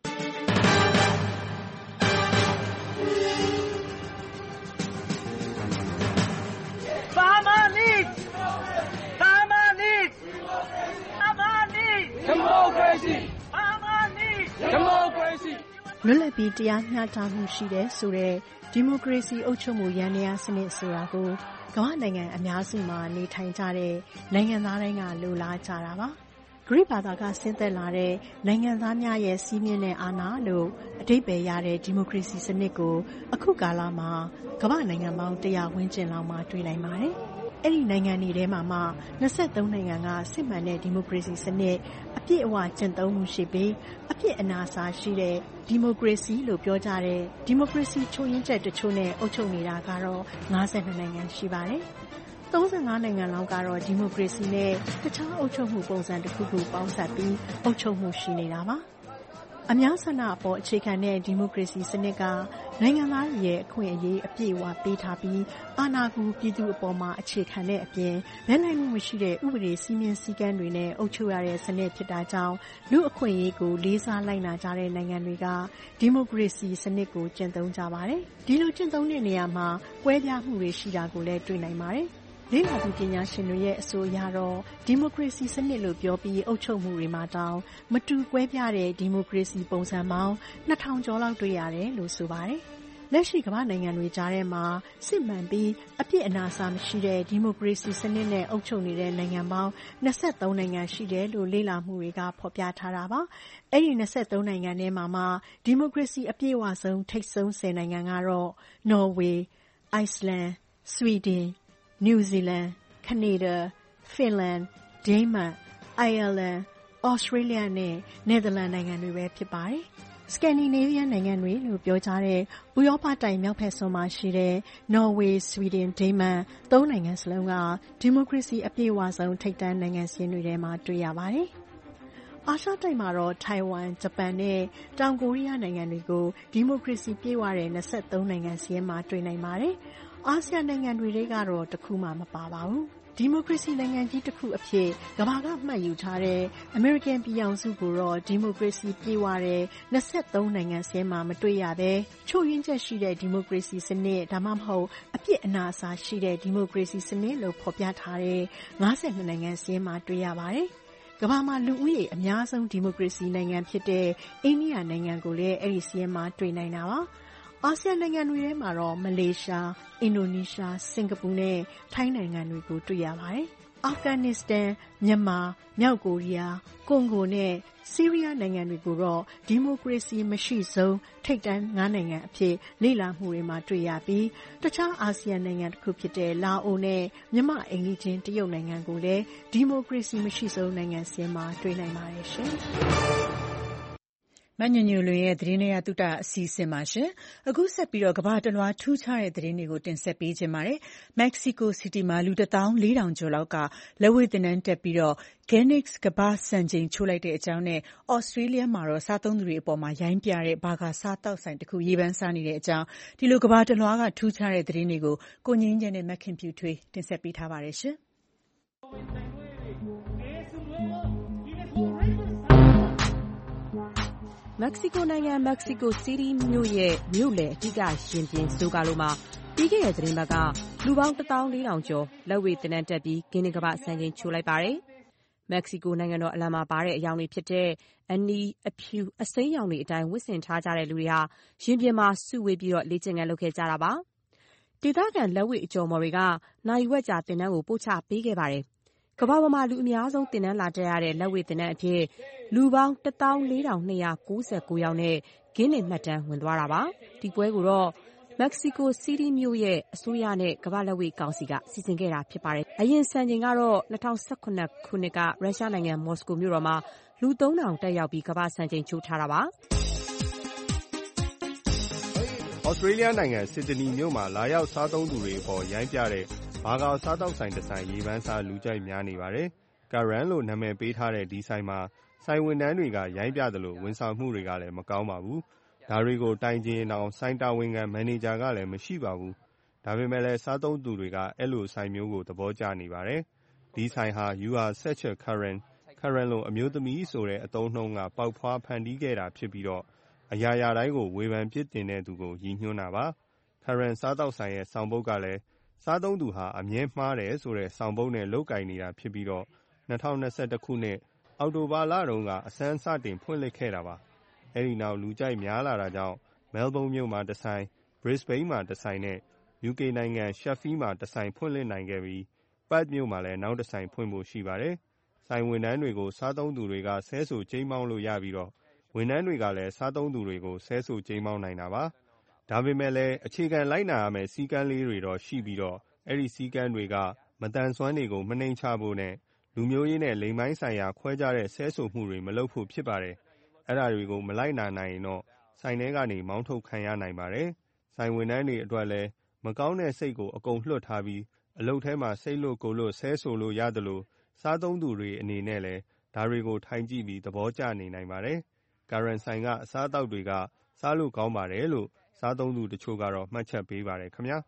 လွတ်လပ်ပြီးတရားမျှတမှုရှိတဲ့ဆိုတဲ့ဒီမိုကရေစီအုပ်ချုပ်မှုယန္တရားစနစ်ဆိုတာကိုကမ္ဘာနိုင်ငံအများစုမှာနေထိုင်ကြတဲ့နိုင်ငံသားတိုင်းကလိုလားကြတာပါ။ဂရိဘာသာကဆင်းသက်လာတဲ့နိုင်ငံသားများရဲ့စီးမြင့်တဲ့အာဏာလို့အဓိပ္ပာယ်ရတဲ့ဒီမိုကရေစီစနစ်ကိုအခုကာလမှာကမ္ဘာနိုင်ငံပေါင်းတစ်ရာဝန်းကျင်လောက်မှာတွေ့နိုင်ပါတယ်။အဲ့ဒီနိုင်ငံတွေထဲမှာမှ၂၃နိုင်ငံကစစ်မှန်တဲ့ဒီမိုကရေစီစနစ်အပြည့်အဝကျင့်သုံးမှုရှိပြီးအပြည့်အနာအဆာရှိတဲ့ဒီမိုကရေစီလို့ပြောကြတဲ့ဒီမိုကရေစီချိုးယဉ်ချက်တချို့နဲ့အုပ်ချုပ်နေတာကတော့၅၂နိုင်ငံရှိပါတယ်။၃၅နိုင်ငံလောက်ကတော့ဒီမိုကရေစီနဲ့တခြားအုပ်ချုပ်မှုပုံစံတစ်ခုခုပေါင်းစပ်ပြီးအုပ်ချုပ်မှုရှိနေတာပါ။အများဆန္ဒအပေါ်အခြေခံတဲ့ဒီမိုကရေစီစနစ်ကနိုင်ငံသားတွေရဲ့အခွင့်အရေးအပြည့်အဝပေးထားပြီးအာဏာကိုပြည်သူအပေါ်မှာအခြေခံတဲ့အပြင်ဘယ်နိုင်မှုမရှိတဲ့ဥပဒေစည်းမျဉ်းစည်းကမ်းတွေနဲ့အုပ်ချုပ်ရတဲ့စနစ်ဖြစ်တာကြောင့်လူအခွင့်အရေးကိုလေးစားလိုက်နာကြတဲ့နိုင်ငံတွေကဒီမိုကရေစီစနစ်ကိုကျင့်သုံးကြပါတယ်။ဒီလိုကျင့်သုံးတဲ့နေရာမှာကွဲပြားမှုတွေရှိတာကိုလည်းတွေ့နိုင်ပါတယ်။လေ့လာသူပညာရှင်တွေရဲ့အဆိုအရတော့ဒီမိုကရေစီစနစ်လို့ပြောပြီးအုပ်ချုပ်မှုတွေမှာတောင်မတူကွဲပြားတဲ့ဒီမိုကရေစီပုံစံပေါင်းနှစ်ထောင်ကျော်လောက်တွေ့ရတယ်လို့ဆိုပါတယ်။လက်ရှိကမ္ဘာနိုင်ငံတွေကြားထဲမှာစစ်မှန်ပြီးအပြစ်အနာအဆာမရှိတဲ့ဒီမိုကရေစီစနစ်နဲ့အုပ်ချုပ်နေတဲ့နိုင်ငံပေါင်းနှစ်ဆယ့်သုံးနိုင်ငံရှိတယ်လို့လေ့လာမှုတွေကဖော်ပြထားတာပါ။အဲဒီနှစ်ဆယ့်သုံးနိုင်ငံထဲမှာမှဒီမိုကရေစီအပြည့်အဝဆုံးထိပ်ဆုံးဆယ်နိုင်ငံကတော့နော်ဝေး၊ အိုက်စလန်၊ ဆွီဒင်၊ နယူးဇီလန်၊ ကနေဒါ၊ ဖင်လန်၊ ဒိန်းမတ်၊ အိုင်ယာလန်၊ ဩစတြေးလျနဲ့နယ်သာလန်နိုင်ငံတွေပဲဖြစ်ပါတယ်။ စကန်ဒီနေးဗီးယန်းနိုင်ငံတွေလို့ပြောကြတဲ့ဥရောပတိုက်မြောက်ဘက်စွန်းမှာရှိတဲ့နော်ဝေး၊ဆွီဒင်၊ဒိန်းမတ်သုံးနိုင်ငံစလုံးကဒီမိုကရေစီအပြည့်အဝဆုံးထိပ်တန်းနိုင်ငံစာရင်းတွေထဲမှာတွေ့ရပါတယ်။အာရှတိုက်မှာတော့ထိုင်ဝမ်၊ဂျပန်နဲ့တောင်ကိုရီးယားနိုင်ငံတွေကိုဒီမိုကရေစီပြည့်ဝတဲ့နှစ်ဆယ့်သုံးနိုင်ငံစာရင်းမှာတွေ့နိုင်ပါတယ်။အာဆီယံနိုင်ငံတွေထဲကတော့တစ်ခုမှမပါပါဘူး။ဒီမိုကရေစီနိုင်ငံကြီးတစ်ခုအဖြစ်ကမ္ဘာကမှတ်ယူထားတဲ့အမေရိကန်ပြည်ထောင်စုကိုတော့ဒီမိုကရေစီပြည့်ဝတဲ့နှစ်ဆယ့်သုံးနိုင်ငံစာရင်းမှာမတွေ့ရဘဲချို့ယွင်းချက်ရှိတဲ့ဒီမိုကရေစီစနစ်ဒါမှမဟုတ်အပြစ်အနာအဆာရှိတဲ့ဒီမိုကရေစီစနစ်လို့ဖော်ပြထားတဲ့ငါးဆယ်နှစ်နိုင်ငံစာရင်းမှာတွေ့ရပါတယ်။ကမ္ဘာမှာလူဦးရေအများဆုံးဒီမိုကရေစီနိုင်ငံဖြစ်တဲ့အိန္ဒိယနိုင်ငံကိုလည်းအဲဒီစာရင်းမှာတွေ့နိုင်တာပါ။အာဆီယံနိုင်ငံတွေထဲမှာတော့မလေးရှား၊အင်ဒိုနီးရှား၊စင်ကာပူနဲ့ထိုင်းနိုင်ငံတွေကိုတွေ့ရပါတယ်။အာဖဂန်နစ္စတန်၊မြန်မာ၊မြောက်ကိုရီးယား၊ကွန်ဂိုနဲ့ဆီးရီးယားနိုင်ငံတွေကိုတော့ဒီမိုကရေစီမရှိဆုံးထိပ်တန်းငါးနိုင်ငံအဖြစ်လေ့လာမှုတွေမှာတွေ့ရပြီးတခြားအာဆီယံနိုင်ငံတစ်ခုဖြစ်တဲ့လာအိုနဲ့မြန်မာ့အိမ်နီးချင်းတရုတ်နိုင်ငံကိုလည်းဒီမိုကရေစီမရှိဆုံးနိုင်ငံစာရင်းမှာတွေ့နိုင်ပါတယ်ရှင်။မညညလွင်ရဲ့သတင်းတွေကတုတ္တအစီအစဉ်ပါရှင်။အခုဆက်ပြီးတော့ကမ္ဘာတလွှားထူးခြားတဲ့သတင်းတွေကိုတင်ဆက်ပေးခြင်းပါတယ်။မက္ကဆီကိုစီးတီးမှာလူတစ်သောင်းလေးထောင်ကျော်လောက်ကလက်ဝှေ့သင်တန်းတက်ပြီးတော့ Guinness ကမ္ဘာ့စံချိန်ချိုးလိုက်တဲ့အကြောင်းနဲ့ Australia မှာတော့စားသုံးသူတွေအပေါ်မှာရိုင်းပြတဲ့ဘာဂါစားတောက်ဆိုင်တစ်ခုရေပန်းစားနေတဲ့အကြောင်းဒီလိုကမ္ဘာတလွှားကထူးခြားတဲ့သတင်းတွေကိုကိုငင်းကျဲနဲ့မခင်ဖြူထွေးတင်ဆက်ပေးထားပါတယ်ရှင်။မက္ကဆီကိုနိုင်ငံမက္ကဆီကိုစီးတီးမြို့ရဲ့မြို့လယ်အဓိကရင်ပြင်ဇိုကာလိုမှာပြီးခဲ့တဲ့သတင်းပတ်ကလူပေါင်းတစ်သောင်းလေးထောင်ကျော်လက်ဝှေ့သင်တန်းတက်ပြီးဂင်းနစ်ကမ္ဘာ့စံချိန်ချိုးလိုက်ပါတယ်။မက္ကဆီကိုနိုင်ငံတော်အလံမှာပါတဲ့အယောင်တွေဖြစ်တဲ့အနီအဖြူအစိမ်းရောင်တွေအတိုင်းဝတ်ဆင်ထားကြတဲ့လူတွေဟာရင်ပြင်မှာစုဝေးပြီးတော့လေ့ကျင့်ခန်းလုပ်ခဲ့ကြတာပါ။ဒေသခံလက်ဝှေ့အကျော်မော်တွေကနိုင်ဝက်ကြာသင်တန်းကိုပို့ချပေးခဲ့ပါတယ်။ကမ္ဘာပေါ်မှာလူအများဆုံးသင်တန်းလာတက်ရတဲ့လက်ဝှေ့သင်တန်းအဖြစ်လူပေါင်းတစ်သောင်းလေးထောင်နှစ်ရာကိုးဆယ်ကိုယောက်နဲ့ဂင်းနစ်မှတ်တမ်းဝင်သွားတာပါ။ဒီပွဲကိုတော့မက္ကဆီကိုစီးတီးမြို့ရဲ့အစိုးရနဲ့ကမ္ဘာလက်ဝှေ့ကောင်စီကစီစဉ်ခဲ့တာဖြစ်ပါတယ်။အရင်စံချိန်ကတော့၂၀၁၇ခုနှစ်ကရုရှားနိုင်ငံမော်စကိုမြို့တော်မှာလူသုံးထောင်တက်ရောက်ပြီးကမ္ဘာ့စံချိန်ချိုးထားတာပါ။ဩစတြေးလျနိုင်ငံဆစ်ဒနီမြို့မှာလာရောက်စားသုံးသူတွေအပေါ်ရိုင်းပြတဲ့ဘာဂါစားတောက်ဆိုင်တစ်ဆိုင်ရေပန်းစားလူကြိုက်များနေပါတယ်။ Karen လို့နာမည်ပေးထားတဲ့ဒီဆိုင်မှာဆိုင်ဝန်ထမ်းတွေကရိုင်းပြသလိုဝန်ဆောင်မှုတွေကလည်းမကောင်းပါဘူး။ဒါတွေကိုတိုင်ချင်အောင်ဆိုင်တာဝန်ခံမန်နေဂျာကလည်းမရှိပါဘူး။ဒါပေမဲ့လည်းစားသုံးသူတွေကအဲ့လိုဆိုင်မျိုးကိုသဘောကျနေပါတယ်။ဒီဆိုင်ဟာ You are such a Karen Karen လို့အမျိုးသမီးဆိုတဲ့အသုံးနှုန်းကပေါက်ဖွားဖန်တီးခဲ့တာဖြစ်ပြီးတော့အရာရာတိုင်းကိုဝေဖန်ပြစ်တင်တဲ့သူကိုရည်ညွှန်းတာပါ။ Karen စားတောက်ဆိုင်ရဲ့ဆောင်ပုဒ်ကလည်းစားသုံးသူဟာအမြဲမှားတယ်ဆိုတဲ့ဆောင်ပုဒ်နဲ့လုပ်ကိုင်နေတာဖြစ်ပြီးတော့၂၀၂၁ခုနှစ်အောက်တိုဘာလတုန်းကအစမ်းစတင်ဖွင့်လှစ်ခဲ့တာပါ။အဲဒီနောက်လူကြိုက်များလာတာကြောင့်မဲလ်ဘုန်းမြို့မှာတစ်ဆိုင်၊ Brisbane မှာတစ်ဆိုင်နဲ့ ယူကေ နိုင်ငံ Sheffield မှာတစ်ဆိုင်ဖွင့်လှစ်နိုင်ခဲ့ပြီးPerth မြို့မှာလည်းနောက်တစ်ဆိုင်ဖွင့်ဖို့ရှိပါတယ်။ဆိုင်ဝန်ထမ်းတွေကိုစားသုံးသူတွေကဆဲဆိုကြိမ်းမောင်းလို့ရပြီးတော့ဝန်ထမ်းတွေကလည်းစားသုံးသူတွေကိုဆဲဆိုကြိမ်းမောင်းနိုင်တာပါ။ဒါပေမဲ့လည်းအခြေခံလိုက်နာရမယ့်စည်းကမ်းလေးတွေတော့ရှိပြီးတော့အဲဒီစည်းကမ်းတွေကမသန်စွမ်းတွေကိုမနှိမ်ချဖို့နဲ့လူမျိုးရေးနဲ့လိင်ပိုင်းဆိုင်ရာခွဲခြားတဲ့ဆဲဆိုမှုတွေမလုပ်ဖို့ဖြစ်ပါတယ်။အဲ့ဒါတွေကိုမလိုက်နာနိုင်ရင်တော့ဆိုင်ထဲကနေမောင်းထုတ်ခံရနိုင်ပါတယ်။ဆိုင်ဝန်ထမ်းတွေအတွက်လည်းမကောင်းတဲ့စိတ်ကိုအကုန်လွှတ်ထားပြီးအလုပ်ထဲမှာစိတ်လွတ်ကိုယ်လွတ်ဆဲဆိုလို့ရတယ်လို့စားသုံးသူတွေအနေနဲ့လည်းဒါတွေကိုထိုင်ကြည့်ပြီးသဘောကျနေနိုင်ပါတယ်။ Karen ဆိုင်ကအစားအသောက်တွေကစားလို့ကောင်းပါတယ်လို့စားသုံးသူတချို့ကတော့မှတ်ချက်ပေးပါတယ်ခင်ဗျာ။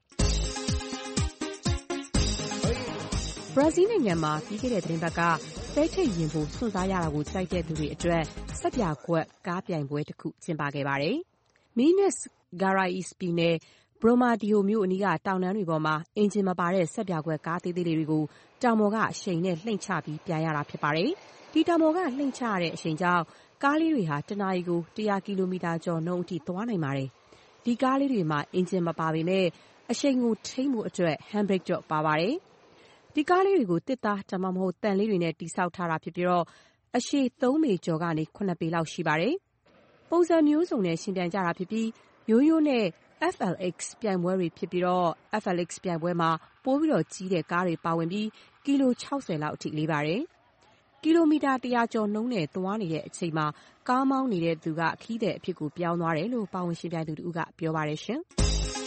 ဘရာဇီးနိုင်ငံမှာပြီးခဲ့တဲ့သတင်းပတ်ကသဲထိတ်ရင်ဖို့စွန့်စားရတာကိုကြိုက်တဲ့သူတွေအတွက်စက်ပြကွက်ကားပြိုင်ပွဲတစ်ခုကျင်းပခဲ့ပါတယ်။ Minas Gerais ပြည်နယ်ဘရိုမာဒီယိုမြို့အနီးကတောင်တန်းတွေပေါ်မှာအင်ဂျင်မပါတဲ့စက်ပြကွက်ကားသေးသေးလေးတွေကိုတောင်ပေါ်ကအရှိန်နဲ့လှိမ့်ချပြီးပြန်ရတာဖြစ်ပါတယ်။ဒီတောင်ပေါ်ကလှိမ့်ချရတဲ့အရှိန်ကြောင့်ကားလေးတွေဟာတနာရီကို၁၀၀ကီလိုမီတာကျော်နှုန်းအထိသွားနိုင်ပါတယ်။ဒီကားလေးတွေမှာအင်ဂျင်မပါပေမဲ့အရှိန်ကိုထိန်းဖို့အတွက် handbrake တော့ပါပါတယ်။ဒီကားလေးတွေကိုတစ်သားဒါမှမဟုတ်တန်လေးတွေနဲ့တိစောက်ထားတာဖြစ်ပြီးတော့အရှည်သုံးပေကျော်ကနေခုနှစ်ပေလောက်ရှိပါတယ်။ပုံစံမျိုးစုံနဲ့ရှင်ပြိုင်ကြတာဖြစ်ပြီးရိုးရိုးနဲ့ F L X ပြိုင်ပွဲတွေဖြစ်ပြီးတော့ F L X ပြိုင်ပွဲမှာပိုပြီးတော့ကြီးတဲ့ကားတွေပါဝင်ပြီးကီလို၆၀လောက်အထိလေးပါတယ်။ကီလိုမီတာ၁၀၀ကျော်နှုန်းနဲ့သွားနေတဲ့အချိန်မှာကားမောင်းနေတဲ့သူကခရီးသည်အဖြစ်ကိုပြောင်းသွားတယ်လို့ပါဝင်ရှင်ပြိုင်သူတူကပြောပါတယ်ရှင်။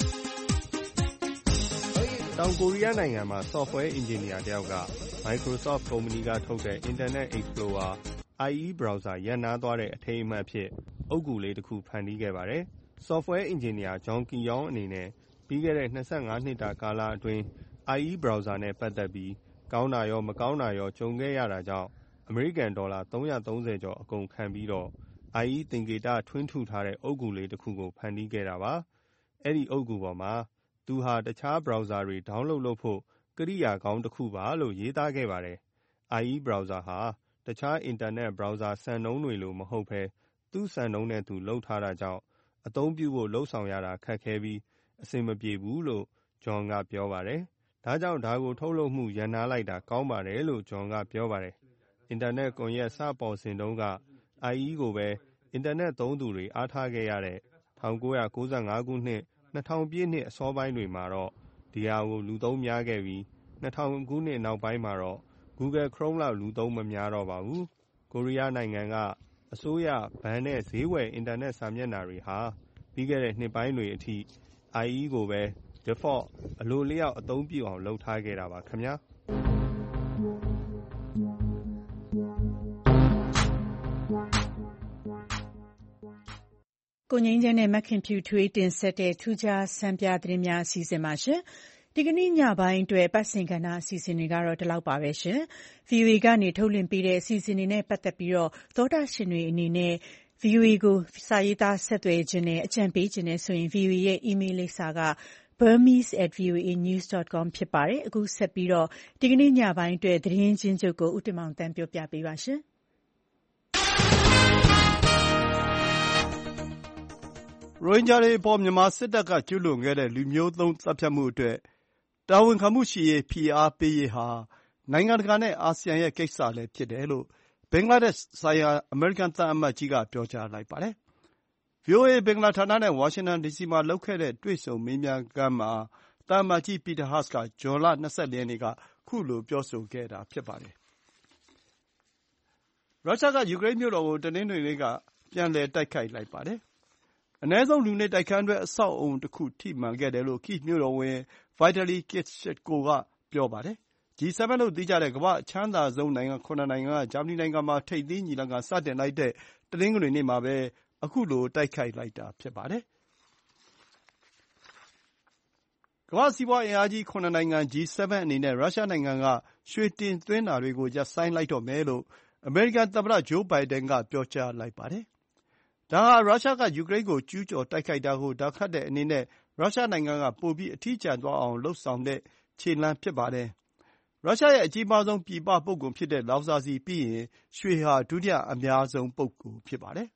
တောင်ကိုရီးယားနိုင်ငံမှာ software engineer တယောက်က Microsoft ကုမ္ပဏီကထုတ်တဲ့ Internet Explorer I E browser ရပ်နားသွားတဲ့အထိမ်းအမှတ်အဖြစ်အုတ်ဂူလေးတစ်ခုဖန်တီးခဲ့ပါတယ်။ software engineer John Ki-young အနေနဲ့ပြီးခဲ့တဲ့၂၅နှစ်တာကာလအတွင်း I E browser နဲ့ပတ်သက်ပြီးကောင်းတာရောမကောင်းတာရောကြုံခဲ့ရတာကြောင့်အမေရိကန်ဒေါ်လာသုံးရာသုံးဆယ်ကျော်အကုန်ခံပြီးတော့ I E သင်္ကေတထွင်းထူထားတဲ့အုတ်ဂူလေးတစ်ခုကိုဖန်တီးခဲ့တာပါ။အဲ့ဒီအုတ်ဂူပေါ်မှာသူဟာတခြား browser တွေ download လုပ်ဖို့ကိရိယာကောင်းတစ်ခုပါလို့ရေးသားခဲ့ပါတယ်။ I E browser ဟာတခြား internet browser စံနှုန်းတွေလိုမဟုတ်ဘဲသူ့စံနှုန်းနဲ့သူလုပ်ထားတာကြောင့်အသုံးပြုဖို့လှုပ်ဆောင်ရတာခက်ခဲပြီးအဆင်မပြေဘူးလို့ John ကပြောပါတယ်။ဒါကြောင့်ဒါကိုထုတ်လုပ်မှုရပ်နားလိုက်တာကောင်းပါတယ်လို့ John ကပြောပါတယ်။ အင်တာနက်ကွန်ရက်စပေါ်စဉ်တုန်းက I E ကိုပဲအင်တာနက်သုံးသူတွေအားထားခဲ့ရတဲ့၁၉၉၅ခုနှစ်၂၀၀၀ပြည့်နှစ်အစောပိုင်းတွေမှာတော့ဒီဟာကိုလူသုံးများခဲ့ပြီး၂၀၀၀ခုနှစ်နောက်ပိုင်းမှာတော့ Google Chrome လောက်လူသုံးမများတော့ပါဘူး။ကိုရီးယားနိုင်ငံကအစိုးရဘဏ်နဲ့ဈေးဝယ်အင်တာနက်စာမျက်နှာတွေဟာပြီးခဲ့တဲ့နှစ်ပိုင်းတွေအထိ I E ကိုပဲ default အလိုလျောက်အသုံးပြုအောင်လုပ်ထားခဲ့တာပါခင်ဗျာ။ကိုငြိမ်းချမ်းနဲ့မခင်ဖြူထွေးတင်ဆက်တဲ့ထူးခြားစံပြသတင်းများအစီအစဉ်ပါရှင်။ဒီကနေ့ညပိုင်းအတွက်ပတ်စင်ကဏ္ဍအစီအစဉ်တွေကတော့ဒီလောက်ပါပဲရှင်။ V O A ကနေထုတ်လွှင့်ပေးတဲ့အစီအစဉ်တွေနဲ့ပတ်သက်ပြီးတော့သောတာရှင်တွေအနေနဲ့ V O A ကိုစာရေးသားဆက်သွယ်ခြင်းနဲ့အကြံပေးခြင်းနဲ့ဆိုရင် V O A ရဲ့ email လိပ်စာက burmese at voa news dot com ဖြစ်ပါတယ်။အခုဆက်ပြီးတော့ဒီကနေ့ညပိုင်းအတွက်သတင်းချင်းချုပ်ကိုဦးတင်မောင်တန်းပြောပြပေးပါရှင်။ရိုဟင်ဂျာတွေအပေါ်မြန်မာစစ်တပ်ကကျူးလွန်ခဲ့တဲ့လူမျိုးသုဉ်းသတ်ဖြတ်မှုအတွက်တာဝန်ခံမှုရှိရေးဖိအားပေးရေးဟာနိုင်ငံတကာနဲ့အာဆီယံရဲ့ကိစ္စလည်းဖြစ်တယ်လို့ဘင်္ဂလားဒေ့ရှ်ဆိုင်ရာအမေရိကန်သံအမတ်ကြီးကပြောကြားလိုက်ပါတယ်။ V O A ဘင်္ဂလားဌာနနဲ့ဝါရှင်တန်ဒီစီမှာလုပ်ခဲ့တဲ့တွေ့ဆုံမေးမြန်းခန်းမှာသံအမတ်ကြီး Peter Hars ကဇွန်လ၂၄ရက်နေ့ကခုလိုပြောဆိုခဲ့တာဖြစ်ပါတယ်။ရုရှားကယူကရိန်းမြို့တော်ကိုတနင်္ဂနွေနေ့ကပြန်လည်တိုက်ခိုက်လိုက်ပါတယ်။အနည်းဆုံးလူနေတိုက်ခန်းတွဲအဆောက်အအုံတစ်ခုထိမှန်ခဲ့တယ်လို့ Kyiv မြို့တော်ဝန် Vitaly Klitschko ကပြောပါတယ်။ G ဆဗင် လို့သိကြတဲ့ကမ္ဘာ့အချမ်းသာဆုံးနိုင်ငံခုနစ်နိုင်ငံကဂျာမနီနိုင်ငံမှာထိပ်သီးညီလာခံစတင်လိုက်တဲ့တနင်္ဂနွေနေ့မှာပဲခုလိုတိုက်ခိုက်လိုက်တာဖြစ်ပါတယ်။ကမ္ဘာ့စီးပွားအင်အားကြီးခုနစ်နိုင်ငံ G ဆဗင် အနေနဲ့ရုရှားနိုင်ငံကရွှေတင်သွင်းတာတွေကိုရပ်ဆိုင်းလိုက်တော့မယ်လို့အမေရိကန်သမ္မတ Joe Biden ကပြောကြားလိုက်ပါတယ်။ဒါဟာရုရှားကယူကရိန်းကိုကျူးကျော်တိုက်ခိုက်တာကိုဒဏ်ခတ်တဲ့အနေနဲ့ရုရှားနိုင်ငံကပိုပြီးအထီးကျန်သွားအောင်လုပ်ဆောင်တဲ့ခြေလှမ်းဖြစ်ပါတယ်။ရုရှားရဲ့အကြီးမားဆုံးပြည်ပပို့ကုန်ဖြစ်တဲ့လောင်စာဆီပြီးရင်ရွှေဟာဒုတိယအများဆုံးပို့ကုန်ဖြစ်ပါတယ်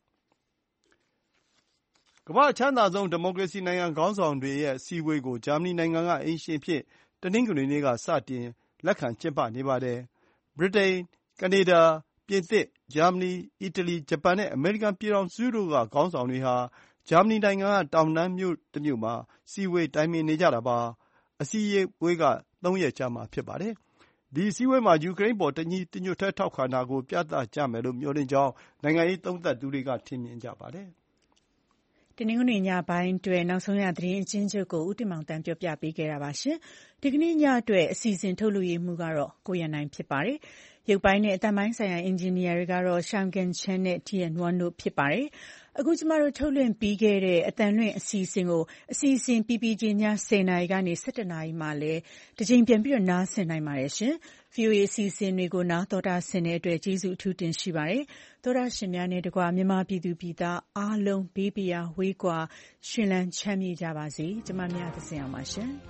။ကမ္ဘာ့အချမ်းသာဆုံးဒီမိုကရေစီနိုင်ငံခေါင်းဆောင်တွေရဲ့အစည်းအဝေးကိုဂျာမနီနိုင်ငံကအိမ်ရှင်အဖြစ်တနင်္ဂနွေနေ့ကစတင်လက်ခံကျင်းပနေပါတယ်။ဗြိတိန်၊ကနေဒါ၊ပြင်သစ်၊ဂျာမနီ၊အီတလီ၊ဂျပန်နဲ့အမေရိကန်ပြည်ထောင်စုတို့ကခေါင်းဆောင်တွေဟာဂျာမနီနိုင်ငံကတောင်တန်းမြို့တမြို့မှာစည်းဝေးတိုင်ပင်နေကြတာပါ။အစည်းအဝေးကသုံးရက်ကြာမှာဖြစ်ပါတယ်။ဒီအစည်းအဝေးမှာယူကရိန်းအပေါ်တညီတညွတ်တည်းထောက်ခံတာကိုပြသကြမယ်လို့မျှော်လင့်ကြောင်းနိုင်ငံရေးသုံးသပ်သူတွေကထင်မြင်ကြပါတယ်။တနင်္ဂနွေညပိုင်းအတွက်နောက်ဆုံးရသတင်းအချင်းချုပ်ကိုဦးတင်မောင်တန်းပြောပြပေးခဲ့တာပါရှင်။ဒီကနေ့ညအတွက်အစီအစဉ်ထုတ်လွှင့်ရေးမှုကတော့ကိုရန်နိုင်ဖြစ်ပါတယ်။ရုပ်ပိုင်းနဲ့အသံပိုင်းဆိုင်ရာအင်ဂျင်နီယာတွေကတော့ Shang Gan Chen နဲ့ Tian Wan တို့ဖြစ်ပါတယ်။အခုကျမတို့ထုတ်လွှင့်ပြီးခဲ့တဲ့အသံလွှင့်အစီအစဉ်ကိုအစီအစဉ်ပြီးပြီးချင်းညဆယ်နာရီကနေဆယ့်တစ်နာရီမှာလည်းတစ်ချိန်ပြန်ပြီးတော့နားဆင်နိုင်ပါတယ်ရှင်။ဗွီအိုအေအစီအစဉ်တွေကိုနားတော်တာဆင်တဲ့အတွက်ကျေးဇူးအထူးတင်ရှိပါတယ်။တော်တာရှင်များနဲ့တကွမြန်မာပြည်သူပြည်သားအားလုံးဘေးပရာဝေးကွာရှင်လန်းချမ်းမြေ့ကြပါစေ။ကျမများသစဉ်အောင်ပါရှင်။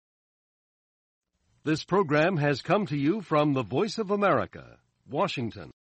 This program has come to you from the Voice of America, Washington.